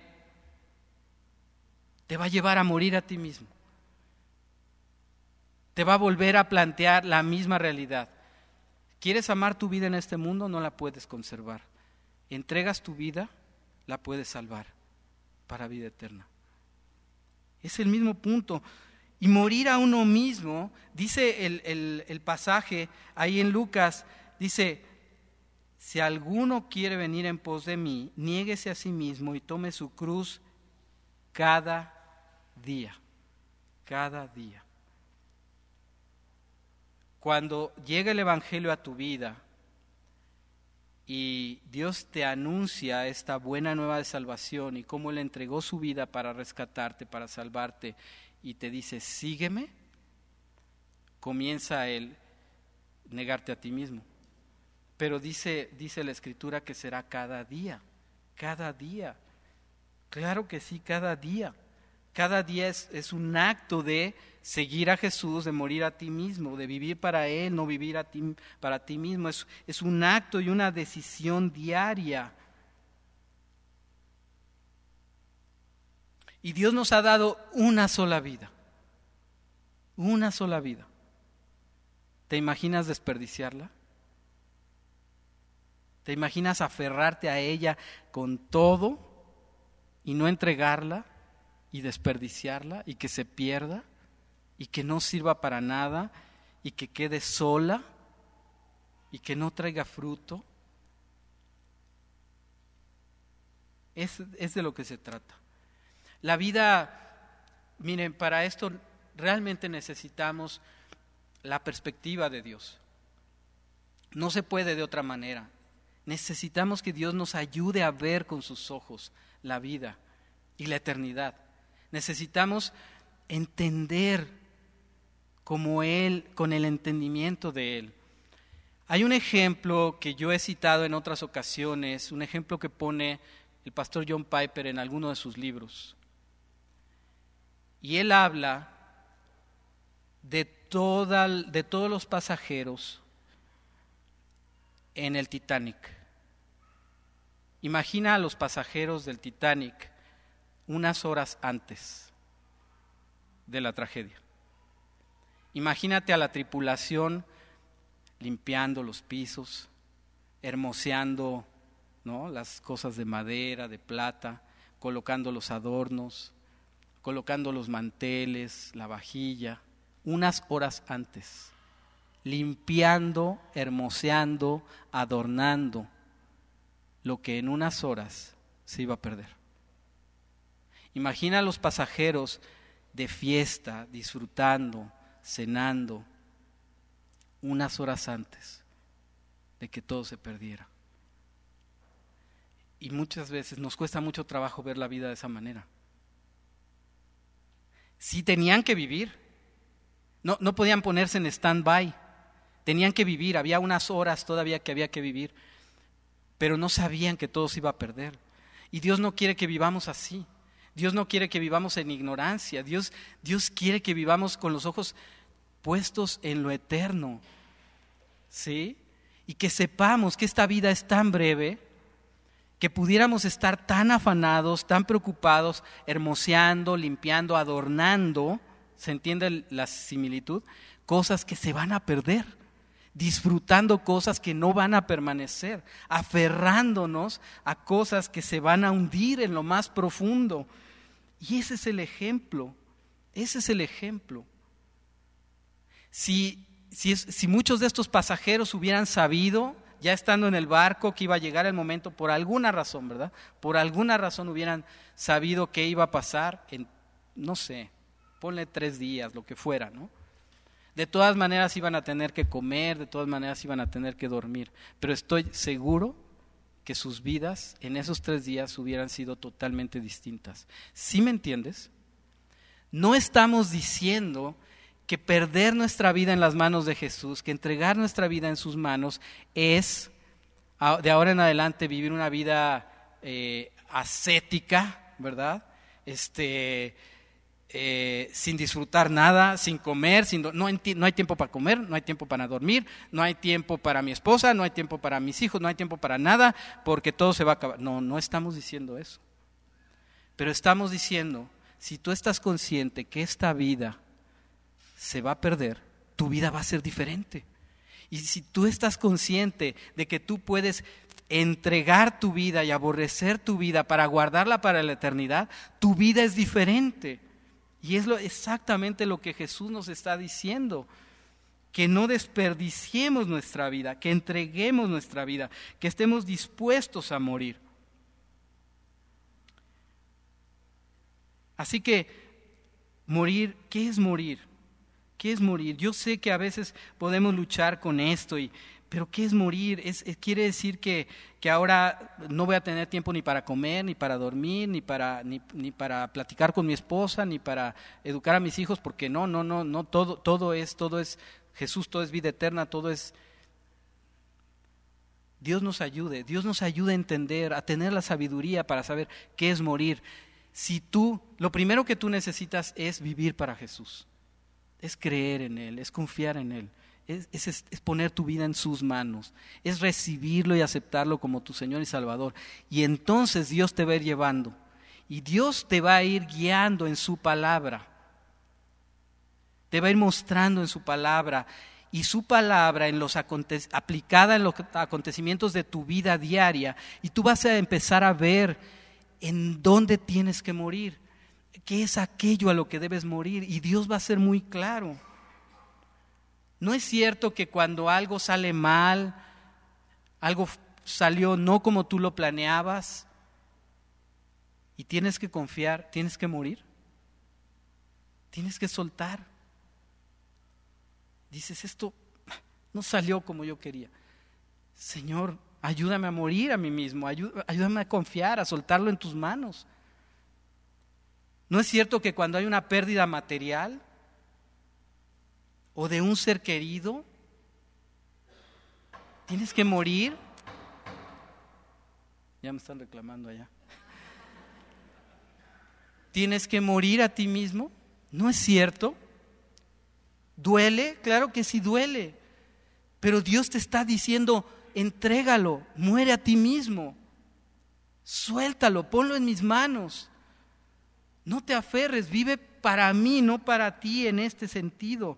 Te va a llevar a morir a ti mismo. Te va a volver a plantear la misma realidad. ¿Quieres amar tu vida en este mundo? No la puedes conservar. Entregas tu vida, la puedes salvar para vida eterna. Es el mismo punto. Y morir a uno mismo, dice el, el, el pasaje ahí en Lucas, dice: si alguno quiere venir en pos de mí, niéguese a sí mismo y tome su cruz cada día, cada día. Cuando llega el Evangelio a tu vida y Dios te anuncia esta buena nueva de salvación y cómo Él entregó su vida para rescatarte, para salvarte, y te dice: sígueme, comienza Él negarte a ti mismo. Pero dice, dice la Escritura que será cada día, cada día. Claro que sí, cada día. Cada día es, es un acto de seguir a Jesús, de morir a ti mismo, de vivir para Él, no vivir a ti, para ti mismo. Es, es un acto y una decisión diaria. Y Dios nos ha dado una sola vida, una sola vida. ¿Te imaginas desperdiciarla? ¿Te imaginas aferrarte a ella con todo y no entregarla y desperdiciarla y que se pierda y que no sirva para nada y que quede sola y que no traiga fruto? Es, es de lo que se trata. La vida, miren, para esto realmente necesitamos la perspectiva de Dios. No se puede de otra manera. Necesitamos que Dios nos ayude a ver con sus ojos la vida y la eternidad. Necesitamos entender como Él, con el entendimiento de Él. Hay un ejemplo que yo he citado en otras ocasiones, un ejemplo que pone el pastor John Piper en alguno de sus libros. Y él habla de, toda, de todos los pasajeros en el Titanic. Imagina a los pasajeros del Titanic unas horas antes de la tragedia. Imagínate a la tripulación limpiando los pisos, hermoseando, ¿no?, las cosas de madera, de plata, colocando los adornos, colocando los manteles, la vajilla, unas horas antes, limpiando, hermoseando, adornando lo que en unas horas se iba a perder. Imagina a los pasajeros de fiesta, disfrutando, cenando, unas horas antes de que todo se perdiera. Y muchas veces nos cuesta mucho trabajo ver la vida de esa manera. Sí tenían que vivir, no, no podían ponerse en stand-by, tenían que vivir, había unas horas todavía que había que vivir, pero no sabían que todo se iba a perder. Y Dios no quiere que vivamos así. Dios no quiere que vivamos en ignorancia. Dios, Dios quiere que vivamos con los ojos puestos en lo eterno, ¿sí? Y que sepamos que esta vida es tan breve que pudiéramos estar tan afanados, tan preocupados, hermoseando, limpiando, adornando, ¿se entiende la similitud? Cosas que se van a perder, disfrutando cosas que no van a permanecer, aferrándonos a cosas que se van a hundir en lo más profundo. Y ese es el ejemplo, ese es el ejemplo. Si, si, es, si muchos de estos pasajeros hubieran sabido ya estando en el barco, que iba a llegar el momento, por alguna razón, ¿verdad? Por alguna razón hubieran sabido qué iba a pasar en, no sé, ponle tres días, lo que fuera, ¿no? De todas maneras iban a tener que comer, de todas maneras iban a tener que dormir, pero estoy seguro que sus vidas en esos tres días hubieran sido totalmente distintas. ¿Sí me entiendes? No estamos diciendo que perder nuestra vida en las manos de Jesús, que entregar nuestra vida en sus manos es de ahora en adelante vivir una vida eh, ascética, ¿verdad? Este... Eh, sin disfrutar nada, sin comer, sin do- no, hay, no hay tiempo para comer, no hay tiempo para dormir, no hay tiempo para mi esposa, no hay tiempo para mis hijos, no hay tiempo para nada, porque todo se va a acabar. No, no estamos diciendo eso. Pero estamos diciendo, si tú estás consciente que esta vida se va a perder, tu vida va a ser diferente. Y si tú estás consciente de que tú puedes entregar tu vida y aborrecer tu vida para guardarla para la eternidad, tu vida es diferente. Y es lo, exactamente lo que Jesús nos está diciendo, que no desperdiciemos nuestra vida, que entreguemos nuestra vida, que estemos dispuestos a morir. Así que, morir, ¿qué es morir? ¿Qué es morir? Yo sé que a veces podemos luchar con esto, y, pero ¿qué es morir? Es, es, quiere decir que, que ahora no voy a tener tiempo ni para comer, ni para dormir, ni para, ni, ni para platicar con mi esposa, ni para educar a mis hijos, porque no, no, no, no, todo, todo es, todo es Jesús, todo es vida eterna, todo es... Dios nos ayude, Dios nos ayude a entender, a tener la sabiduría para saber qué es morir. Si tú, lo primero que tú necesitas es vivir para Jesús, es creer en Él, es confiar en Él. Es, es, es poner tu vida en sus manos, es recibirlo y aceptarlo como tu Señor y Salvador, y entonces Dios te va a ir llevando y Dios te va a ir guiando en su palabra, te va a ir mostrando en su palabra, y su palabra en los aconte- aplicada en los acontecimientos de tu vida diaria, y tú vas a empezar a ver en dónde tienes que morir, qué es aquello a lo que debes morir, y Dios va a ser muy claro. No es cierto que cuando algo sale mal, algo salió no como tú lo planeabas, y tienes que confiar, tienes que morir, tienes que soltar. Dices, esto no salió como yo quería. Señor, ayúdame a morir a mí mismo, ayúdame a confiar, a soltarlo en tus manos. No es cierto que cuando hay una pérdida material o de un ser querido, tienes que morir. Ya me están reclamando allá. ¿Tienes que morir a ti mismo? ¿No es cierto? ¿Duele? Claro que sí duele. Pero Dios te está diciendo, entrégalo, muere a ti mismo. Suéltalo, ponlo en mis manos. No te aferres, vive para mí, no para ti en este sentido.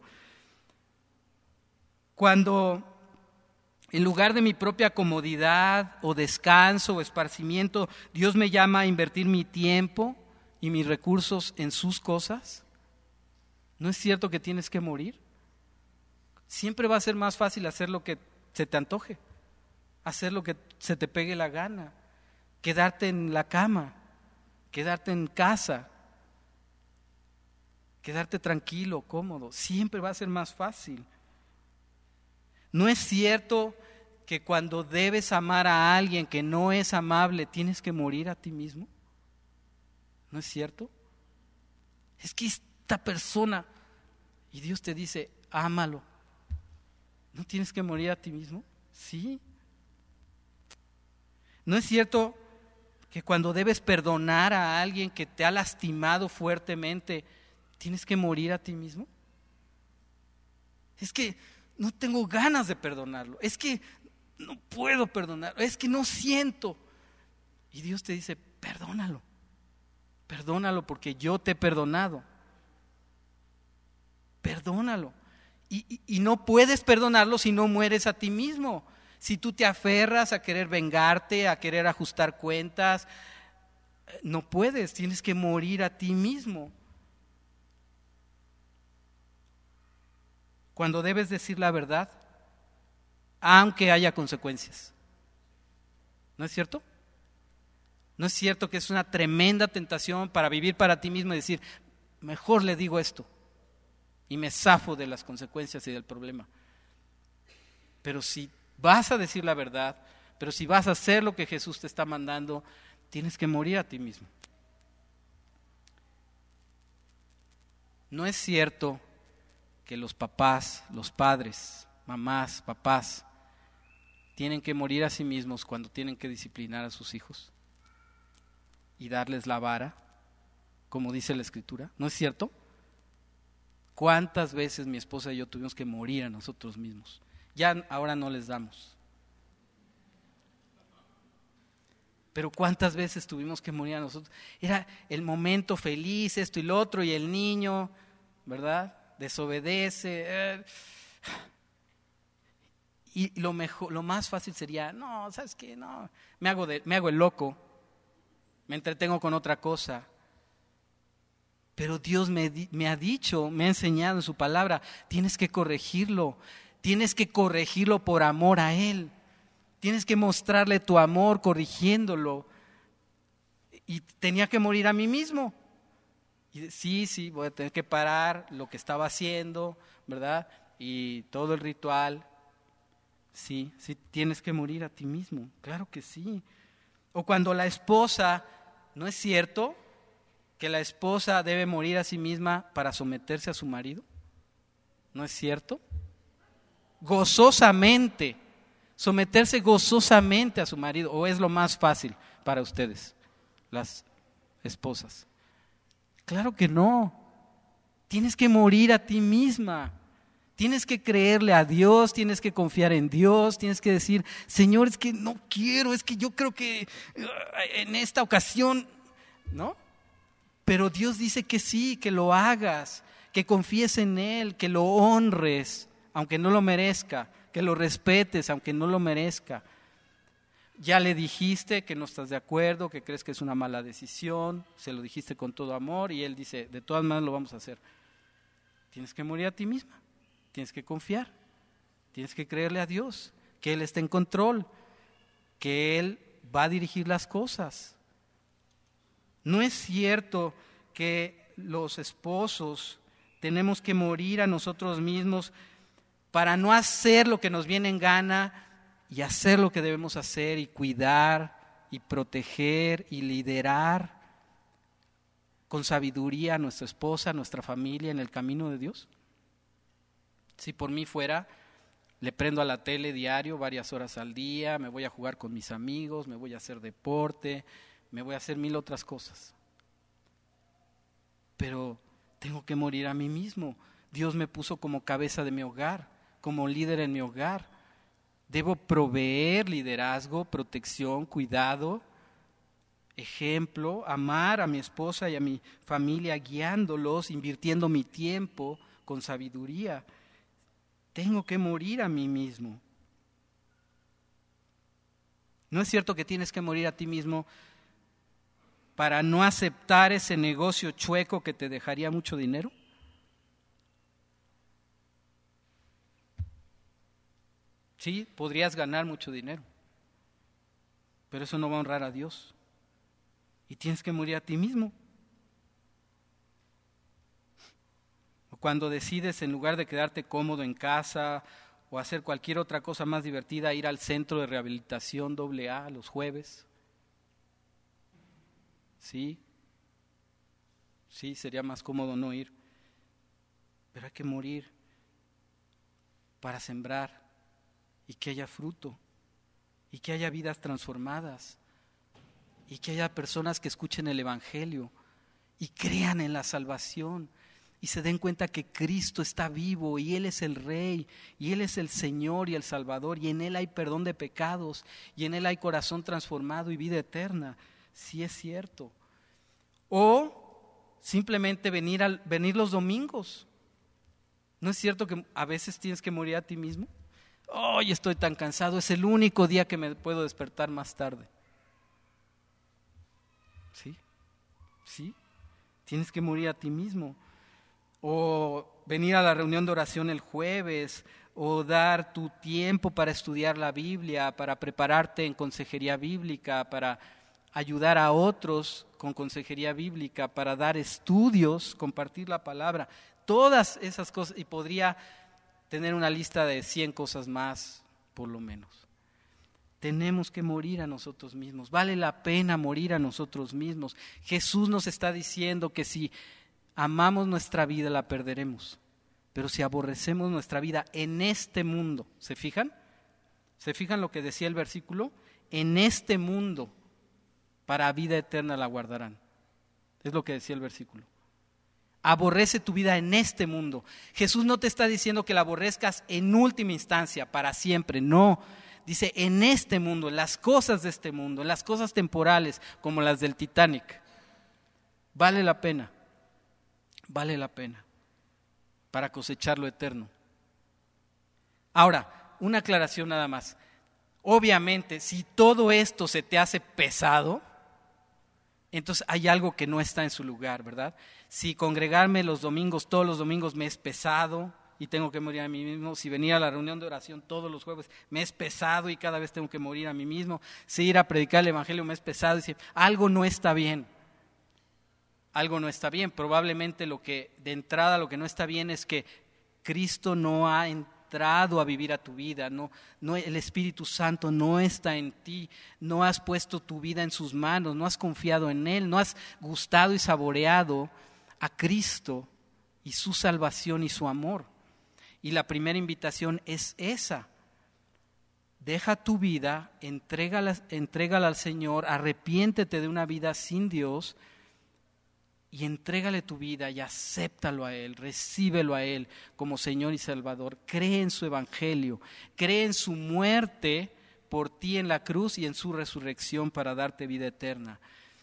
Cuando en lugar de mi propia comodidad o descanso o esparcimiento, Dios me llama a invertir mi tiempo y mis recursos en sus cosas, ¿no es cierto que tienes que morir? Siempre va a ser más fácil hacer lo que se te antoje, hacer lo que se te pegue la gana, quedarte en la cama, quedarte en casa, quedarte tranquilo, cómodo. Siempre va a ser más fácil. ¿No es cierto que cuando debes amar a alguien que no es amable, tienes que morir a ti mismo? ¿No es cierto? Es que esta persona, y Dios te dice, ámalo. ¿No tienes que morir a ti mismo? Sí. ¿No es cierto que cuando debes perdonar a alguien que te ha lastimado fuertemente, tienes que morir a ti mismo? Es que no tengo ganas de perdonarlo, es que no puedo perdonarlo, es que no siento. Y Dios te dice, perdónalo, perdónalo porque yo te he perdonado. Perdónalo. Y, y, y no puedes perdonarlo si no mueres a ti mismo. Si tú te aferras a querer vengarte, a querer ajustar cuentas, no puedes, tienes que morir a ti mismo. Cuando debes decir la verdad, aunque haya consecuencias. ¿No es cierto? ¿No es cierto que es una tremenda tentación para vivir para ti mismo y decir, mejor le digo esto y me zafo de las consecuencias y del problema? Pero si vas a decir la verdad, pero si vas a hacer lo que Jesús te está mandando, tienes que morir a ti mismo. No es cierto que los papás, los padres, mamás, papás, tienen que morir a sí mismos cuando tienen que disciplinar a sus hijos y darles la vara, como dice la Escritura. ¿No es cierto? ¿Cuántas veces mi esposa y yo tuvimos que morir a nosotros mismos? Ya ahora no les damos. Pero ¿cuántas veces tuvimos que morir a nosotros? Era el momento feliz, esto y lo otro, y el niño, ¿verdad?, desobedece. Eh, y lo mejor, lo más fácil sería, no, ¿sabes qué? No, me hago, de, me hago el loco, me entretengo con otra cosa. Pero Dios me, me ha dicho, me ha enseñado en su palabra, tienes que corregirlo, tienes que corregirlo por amor a Él. Tienes que mostrarle tu amor corrigiéndolo. Y tenía que morir a mí mismo. Y sí, sí, voy a tener que parar lo que estaba haciendo, ¿verdad? Y todo el ritual. Sí, sí, tienes que morir a ti mismo. Claro que sí. O cuando la esposa, ¿no es cierto que la esposa debe morir a sí misma para someterse a su marido? ¿No es cierto? Gozosamente. Someterse gozosamente a su marido, ¿o es lo más fácil para ustedes, las esposas? Claro que no. Tienes que morir a ti misma. Tienes que creerle a Dios, tienes que confiar en Dios, tienes que decir, Señor, es que no quiero, es que yo creo que en esta ocasión, ¿no? Pero Dios dice que sí, que lo hagas, que confíes en Él, que lo honres, aunque no lo merezca, que lo respetes aunque no lo merezca. Ya le dijiste que no estás de acuerdo, que crees que es una mala decisión, se lo dijiste con todo amor y Él dice, de todas maneras lo vamos a hacer. Tienes que morir a ti misma, tienes que confiar, tienes que creerle a Dios, que Él está en control, que Él va a dirigir las cosas. No es cierto que los esposos tenemos que morir a nosotros mismos para no hacer lo que nos viene en gana y hacer lo que debemos hacer y cuidar y proteger y liderar con sabiduría a nuestra esposa, a nuestra familia en el camino de Dios. Si por mí fuera, le prendo a la tele diario varias horas al día, me voy a jugar con mis amigos, me voy a hacer deporte, me voy a hacer mil otras cosas. Pero tengo que morir a mí mismo. Dios me puso como cabeza de mi hogar, como líder en mi hogar. Debo proveer liderazgo, protección, cuidado, ejemplo, amar a mi esposa y a mi familia, guiándolos, invirtiendo mi tiempo con sabiduría. Tengo que morir a mí mismo. ¿No es cierto que tienes que morir a ti mismo para no aceptar ese negocio chueco que te dejaría mucho dinero? Sí, podrías ganar mucho dinero, pero eso no va a honrar a Dios. Y tienes que morir a ti mismo. O cuando decides, en lugar de quedarte cómodo en casa o hacer cualquier otra cosa más divertida, ir al centro de rehabilitación doble A los jueves. Sí, sí, sería más cómodo no ir. Pero hay que morir para sembrar y que haya fruto, y que haya vidas transformadas, y que haya personas que escuchen el Evangelio y crean en la salvación y se den cuenta que Cristo está vivo y Él es el Rey y Él es el Señor y el Salvador y en Él hay perdón de pecados y en Él hay corazón transformado y vida eterna. Sí es cierto. O simplemente venir, al, venir los domingos. ¿No es cierto que a veces tienes que morir a ti mismo? Hoy estoy tan cansado, es el único día que me puedo despertar más tarde. ¿Sí? ¿Sí? Tienes que morir a ti mismo. O venir a la reunión de oración el jueves, o dar tu tiempo para estudiar la Biblia, para prepararte en consejería bíblica, para ayudar a otros con consejería bíblica, para dar estudios, compartir la palabra, todas esas cosas, y podría tener una lista de cien cosas más, por lo menos. Tenemos que morir a nosotros mismos, vale la pena morir a nosotros mismos. Jesús nos está diciendo que si amamos nuestra vida la perderemos, pero si aborrecemos nuestra vida en este mundo, ¿se fijan? ¿Se fijan lo que decía el versículo? En este mundo, para vida eterna la guardarán. Es lo que decía el versículo. Aborrece tu vida en este mundo. Jesús no te está diciendo que la aborrezcas en última instancia, para siempre, no. Dice en este mundo, en las cosas de este mundo, en las cosas temporales, como las del Titanic. Vale la pena, vale la pena, para cosechar lo eterno. Ahora, una aclaración nada más. Obviamente, si todo esto se te hace pesado, entonces hay algo que no está en su lugar, ¿verdad? Si congregarme los domingos, todos los domingos me es pesado y tengo que morir a mí mismo, si venir a la reunión de oración todos los jueves me es pesado y cada vez tengo que morir a mí mismo, si ir a predicar el evangelio me es pesado, y si, algo no está bien, algo no está bien. Probablemente lo que de entrada lo que no está bien es que Cristo no ha entrado a vivir a tu vida, no, no, el Espíritu Santo no está en ti, no has puesto tu vida en sus manos, no has confiado en Él, no has gustado y saboreado a Cristo y su salvación y su amor. Y la primera invitación es esa: deja tu vida, entrégala, entrégala al Señor, arrepiéntete de una vida sin Dios y entrégale tu vida y acéptalo a Él, recíbelo a Él como Señor y Salvador. Cree en su evangelio, cree en su muerte por ti en la cruz y en su resurrección para darte vida eterna.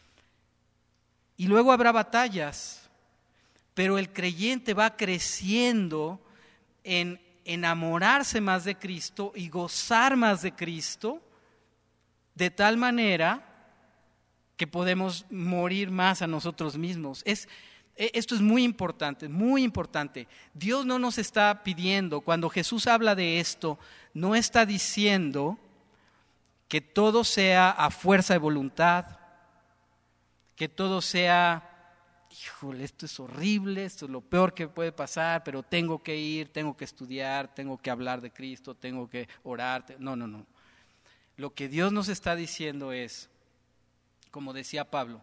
Y luego habrá batallas, pero el creyente va creciendo en enamorarse más de Cristo y gozar más de Cristo, de tal manera que podemos morir más a nosotros mismos. Es, esto es muy importante, muy importante. Dios no nos está pidiendo, cuando Jesús habla de esto, no está diciendo que todo sea a fuerza de voluntad, que todo sea, híjole, esto es horrible, esto es lo peor que puede pasar, pero tengo que ir, tengo que estudiar, tengo que hablar de Cristo, tengo que orar. No, no, no. Lo que Dios nos está diciendo es, como decía Pablo,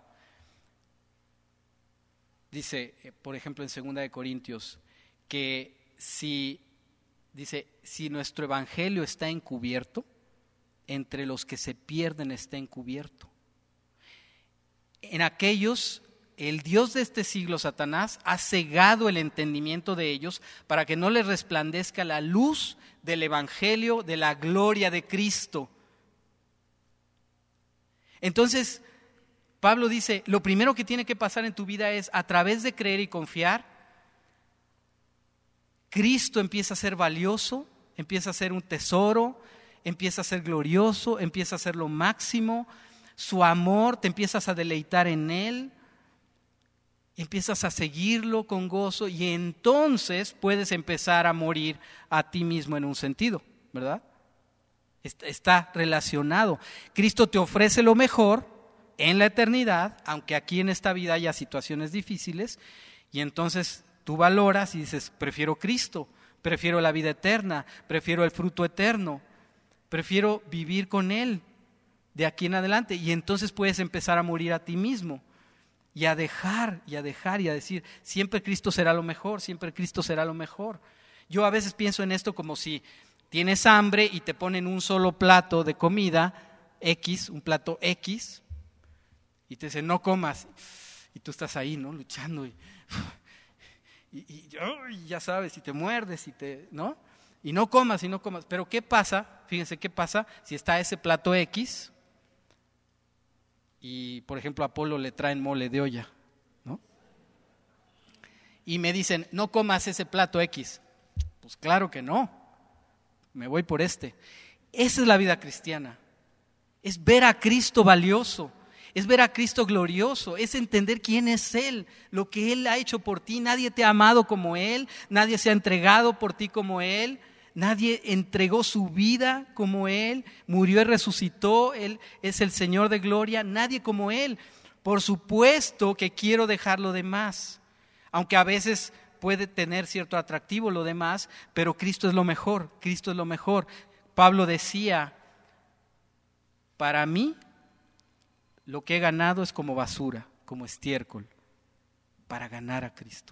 dice, por ejemplo, en segunda de Corintios, que si, dice, si nuestro evangelio está encubierto, entre los que se pierden está encubierto. En aquellos, el Dios de este siglo, Satanás, ha cegado el entendimiento de ellos para que no les resplandezca la luz del evangelio de la gloria de Cristo. Entonces, Pablo dice, lo primero que tiene que pasar en tu vida es, a través de creer y confiar, Cristo empieza a ser valioso, empieza a ser un tesoro, empieza a ser glorioso, empieza a ser lo máximo, su amor, te empiezas a deleitar en Él, empiezas a seguirlo con gozo y entonces puedes empezar a morir a ti mismo en un sentido, ¿verdad? Está relacionado. Cristo te ofrece lo mejor en la eternidad, aunque aquí en esta vida haya situaciones difíciles, y entonces tú valoras y dices, prefiero Cristo, prefiero la vida eterna, prefiero el fruto eterno, prefiero vivir con Él de aquí en adelante, y entonces puedes empezar a morir a ti mismo, y a dejar, y a dejar, y a decir, siempre Cristo será lo mejor, siempre Cristo será lo mejor. Yo a veces pienso en esto como si tienes hambre y te ponen un solo plato de comida, X, un plato X, y te dicen, no comas, y tú estás ahí, ¿no? Luchando, y, y, y, y ya sabes, y te muerdes, y te, ¿no? Y no comas, y no comas. Pero ¿qué pasa? Fíjense, ¿qué pasa si está ese plato X y, por ejemplo, a Apolo le traen mole de olla, ¿no? Y me dicen, no comas ese plato X. Pues claro que no, me voy por este. Esa es la vida cristiana, es ver a Cristo valioso, es ver a Cristo glorioso, es entender quién es Él, lo que Él ha hecho por ti. Nadie te ha amado como Él, nadie se ha entregado por ti como Él, Nadie entregó su vida como Él, murió y resucitó, Él es el Señor de gloria, nadie como Él. Por supuesto que quiero dejar lo demás, aunque a veces puede tener cierto atractivo lo demás, pero Cristo es lo mejor, Cristo es lo mejor. Pablo decía, para mí lo que he ganado es como basura, como estiércol, para ganar a Cristo.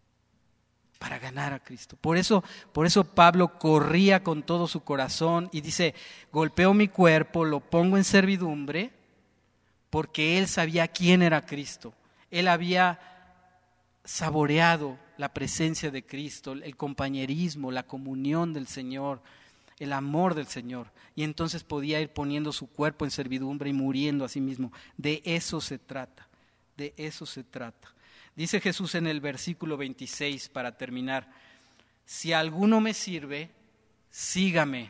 Para ganar a Cristo. Por eso, por eso Pablo corría con todo su corazón y dice, golpeo mi cuerpo, lo pongo en servidumbre, porque él sabía quién era Cristo. Él había saboreado la presencia de Cristo, el compañerismo, la comunión del Señor, el amor del Señor. Y entonces podía ir poniendo su cuerpo en servidumbre y muriendo a sí mismo. De eso se trata, de eso se trata. Dice Jesús en el versículo veintiséis, para terminar, si alguno me sirve, sígame.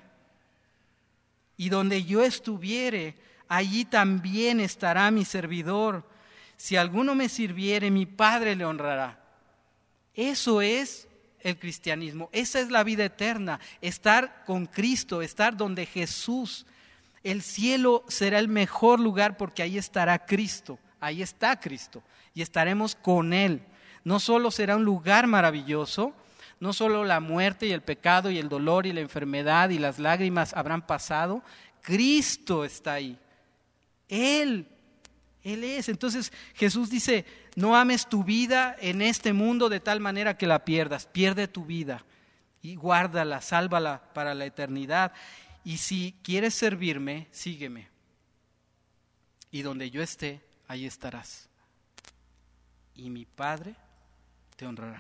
Y donde yo estuviere, allí también estará mi servidor. Si alguno me sirviere, mi Padre le honrará. Eso es el cristianismo, esa es la vida eterna, estar con Cristo, estar donde Jesús. El cielo será el mejor lugar porque ahí estará Cristo, ahí está Cristo. Y estaremos con Él. No solo será un lugar maravilloso, no solo la muerte y el pecado y el dolor y la enfermedad y las lágrimas habrán pasado, Cristo está ahí. Él, Él es. Entonces Jesús dice, no ames tu vida en este mundo de tal manera que la pierdas. Pierde tu vida y guárdala, sálvala para la eternidad. Y si quieres servirme, sígueme. Y donde yo esté, ahí estarás. Y mi Padre te honrará.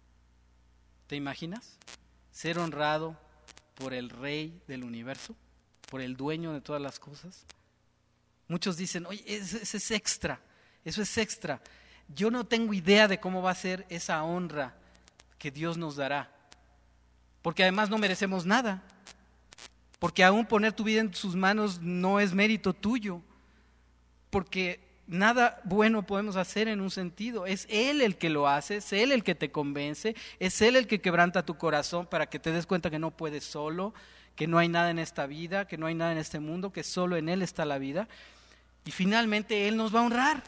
¿Te imaginas? Ser honrado por el Rey del universo, por el dueño de todas las cosas. Muchos dicen, oye, eso, eso es extra, eso es extra. Yo no tengo idea de cómo va a ser esa honra que Dios nos dará. Porque además no merecemos nada. Porque aún poner tu vida en sus manos no es mérito tuyo. Porque nada bueno podemos hacer en un sentido. Es Él el que lo hace, es Él el que te convence, es Él el que quebranta tu corazón para que te des cuenta que no puedes solo, que no hay nada en esta vida, que no hay nada en este mundo, que solo en Él está la vida. Y finalmente Él nos va a honrar.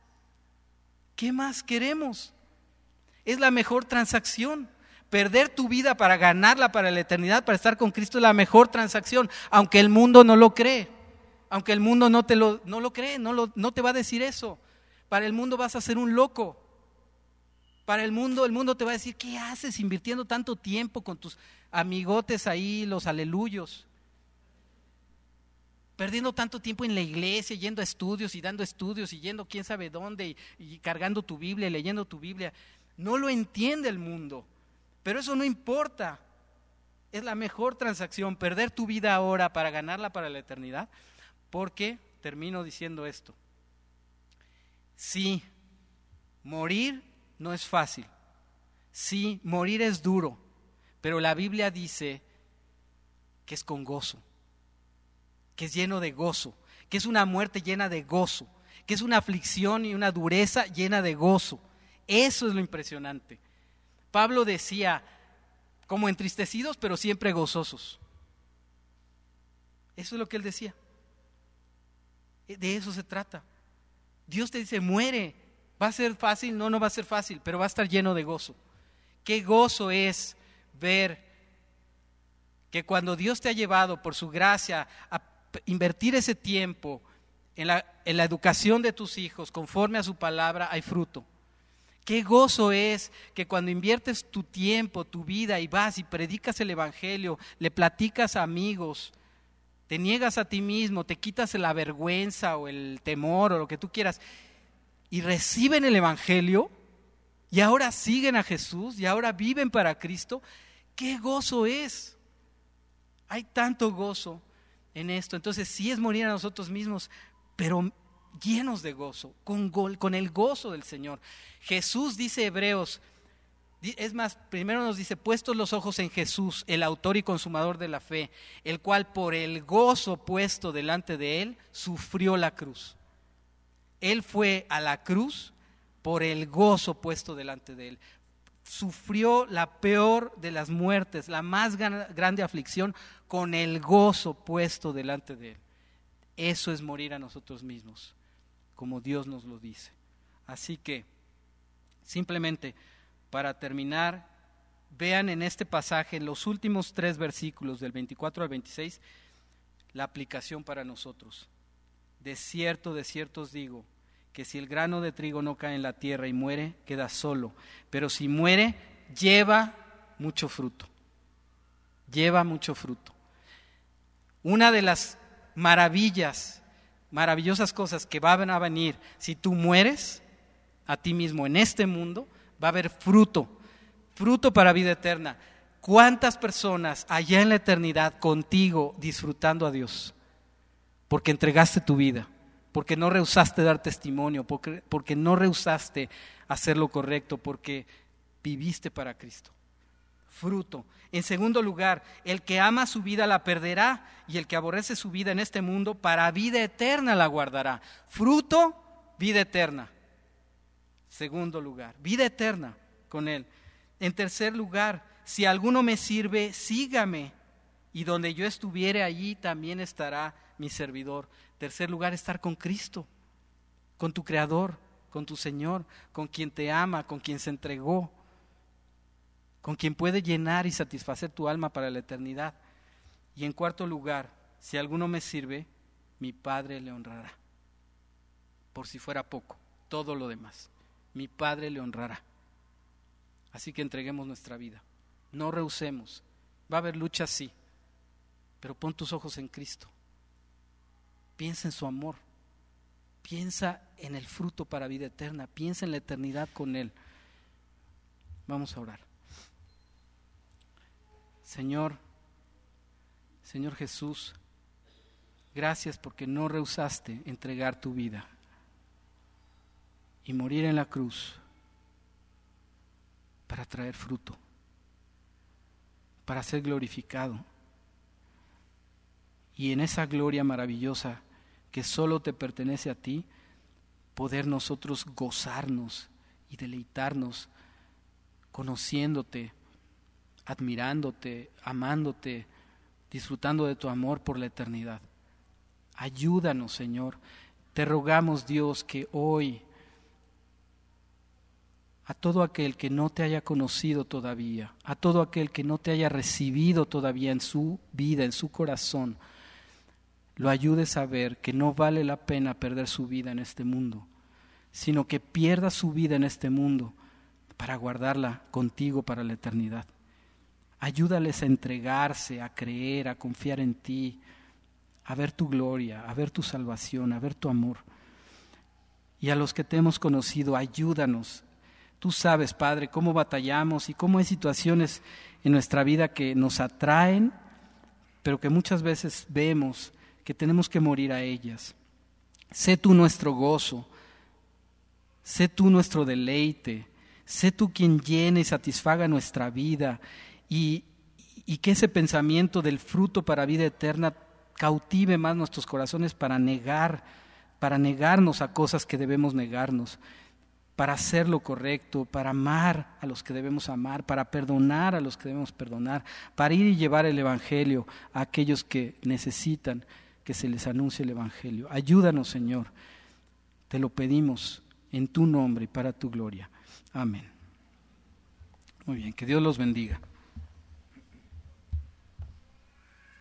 ¿Qué más queremos? Es la mejor transacción. Perder tu vida para ganarla para la eternidad, para estar con Cristo, es la mejor transacción, aunque el mundo no lo cree. Aunque el mundo no te lo, no lo cree, no, lo, no te va a decir eso. Para el mundo vas a ser un loco. Para el mundo, el mundo te va a decir, ¿qué haces invirtiendo tanto tiempo con tus amigotes ahí, los aleluyos? Perdiendo tanto tiempo en la iglesia, yendo a estudios y dando estudios y yendo quién sabe dónde y, y cargando tu Biblia, leyendo tu Biblia. No lo entiende el mundo, pero eso no importa. Es la mejor transacción, perder tu vida ahora para ganarla para la eternidad. Porque, termino diciendo esto, sí, morir no es fácil, sí, morir es duro, pero la Biblia dice que es con gozo, que es lleno de gozo, que es una muerte llena de gozo, que es una aflicción y una dureza llena de gozo. Eso es lo impresionante. Pablo decía, como entristecidos, pero siempre gozosos. Eso es lo que él decía. De eso se trata. Dios te dice, muere. ¿Va a ser fácil? No, no va a ser fácil, pero va a estar lleno de gozo. Qué gozo es ver que cuando Dios te ha llevado por su gracia a invertir ese tiempo en la, en la educación de tus hijos, conforme a su palabra, hay fruto. Qué gozo es que cuando inviertes tu tiempo, tu vida y vas y predicas el evangelio, le platicas a amigos, te niegas a ti mismo, te quitas la vergüenza o el temor o lo que tú quieras y reciben el evangelio y ahora siguen a Jesús y ahora viven para Cristo. ¡Qué gozo es! Hay tanto gozo en esto. Entonces sí es morir a nosotros mismos, pero llenos de gozo, con, go- con el gozo del Señor. Jesús, dice Hebreos, es más, primero nos dice, puestos los ojos en Jesús, el autor y consumador de la fe, el cual por el gozo puesto delante de él, sufrió la cruz. Él fue a la cruz por el gozo puesto delante de él. sufrió la peor de las muertes, la más gran, grande aflicción, con el gozo puesto delante de Él. Eso es morir a nosotros mismos, como Dios nos lo dice. Así que, simplemente, para terminar, vean en este pasaje, en los últimos tres versículos, del veinticuatro al veintiséis, la aplicación para nosotros. De cierto, de cierto os digo, que si el grano de trigo no cae en la tierra y muere, queda solo. Pero si muere, lleva mucho fruto. Lleva mucho fruto. Una de las maravillas, maravillosas cosas que van a venir, si tú mueres a ti mismo en este mundo, va a haber fruto, fruto para vida eterna. ¿Cuántas personas allá en la eternidad contigo disfrutando a Dios? Porque entregaste tu vida, porque no rehusaste dar testimonio, porque, porque no rehusaste hacer lo correcto, porque viviste para Cristo. Fruto. En segundo lugar, el que ama su vida la perderá, y el que aborrece su vida en este mundo, para vida eterna la guardará. Fruto, vida eterna. Segundo lugar, vida eterna con Él. En tercer lugar, si alguno me sirve, sígame, y donde yo estuviere, allí también estará mi servidor. Tercer lugar, estar con Cristo, con tu Creador, con tu Señor, con quien te ama, con quien se entregó, con quien puede llenar y satisfacer tu alma para la eternidad. Y en cuarto lugar, si alguno me sirve, mi Padre le honrará. Por si fuera poco, todo lo demás, mi Padre le honrará. Así que entreguemos nuestra vida, no rehusemos. Va a haber lucha, sí, pero pon tus ojos en Cristo. Piensa en su amor, piensa en el fruto para vida eterna, piensa en la eternidad con Él. Vamos a orar. Señor, Señor Jesús, gracias porque no rehusaste entregar tu vida y morir en la cruz para traer fruto, para ser glorificado. Y en esa gloria maravillosa que solo te pertenece a ti, poder nosotros gozarnos y deleitarnos conociéndote, admirándote, amándote, disfrutando de tu amor por la eternidad. Ayúdanos, Señor. Te rogamos, Dios, que hoy a todo aquel que no te haya conocido todavía, a todo aquel que no te haya recibido todavía en su vida, en su corazón, lo ayudes a ver que no vale la pena perder su vida en este mundo, sino que pierda su vida en este mundo para guardarla contigo para la eternidad. Ayúdales a entregarse, a creer, a confiar en ti, a ver tu gloria, a ver tu salvación, a ver tu amor. Y a los que te hemos conocido, ayúdanos. Tú sabes, Padre, cómo batallamos y cómo hay situaciones en nuestra vida que nos atraen, pero que muchas veces vemos que tenemos que morir a ellas. Sé tú nuestro gozo, sé tú nuestro deleite, sé tú quien llene y satisfaga nuestra vida, y, y que ese pensamiento del fruto para vida eterna cautive más nuestros corazones para negar, para negarnos a cosas que debemos negarnos, para hacer lo correcto, para amar a los que debemos amar, para perdonar a los que debemos perdonar, para ir y llevar el Evangelio a aquellos que necesitan que se les anuncie el Evangelio. Ayúdanos, Señor, te lo pedimos en tu nombre y para tu gloria. Amén. Muy bien, que Dios los bendiga.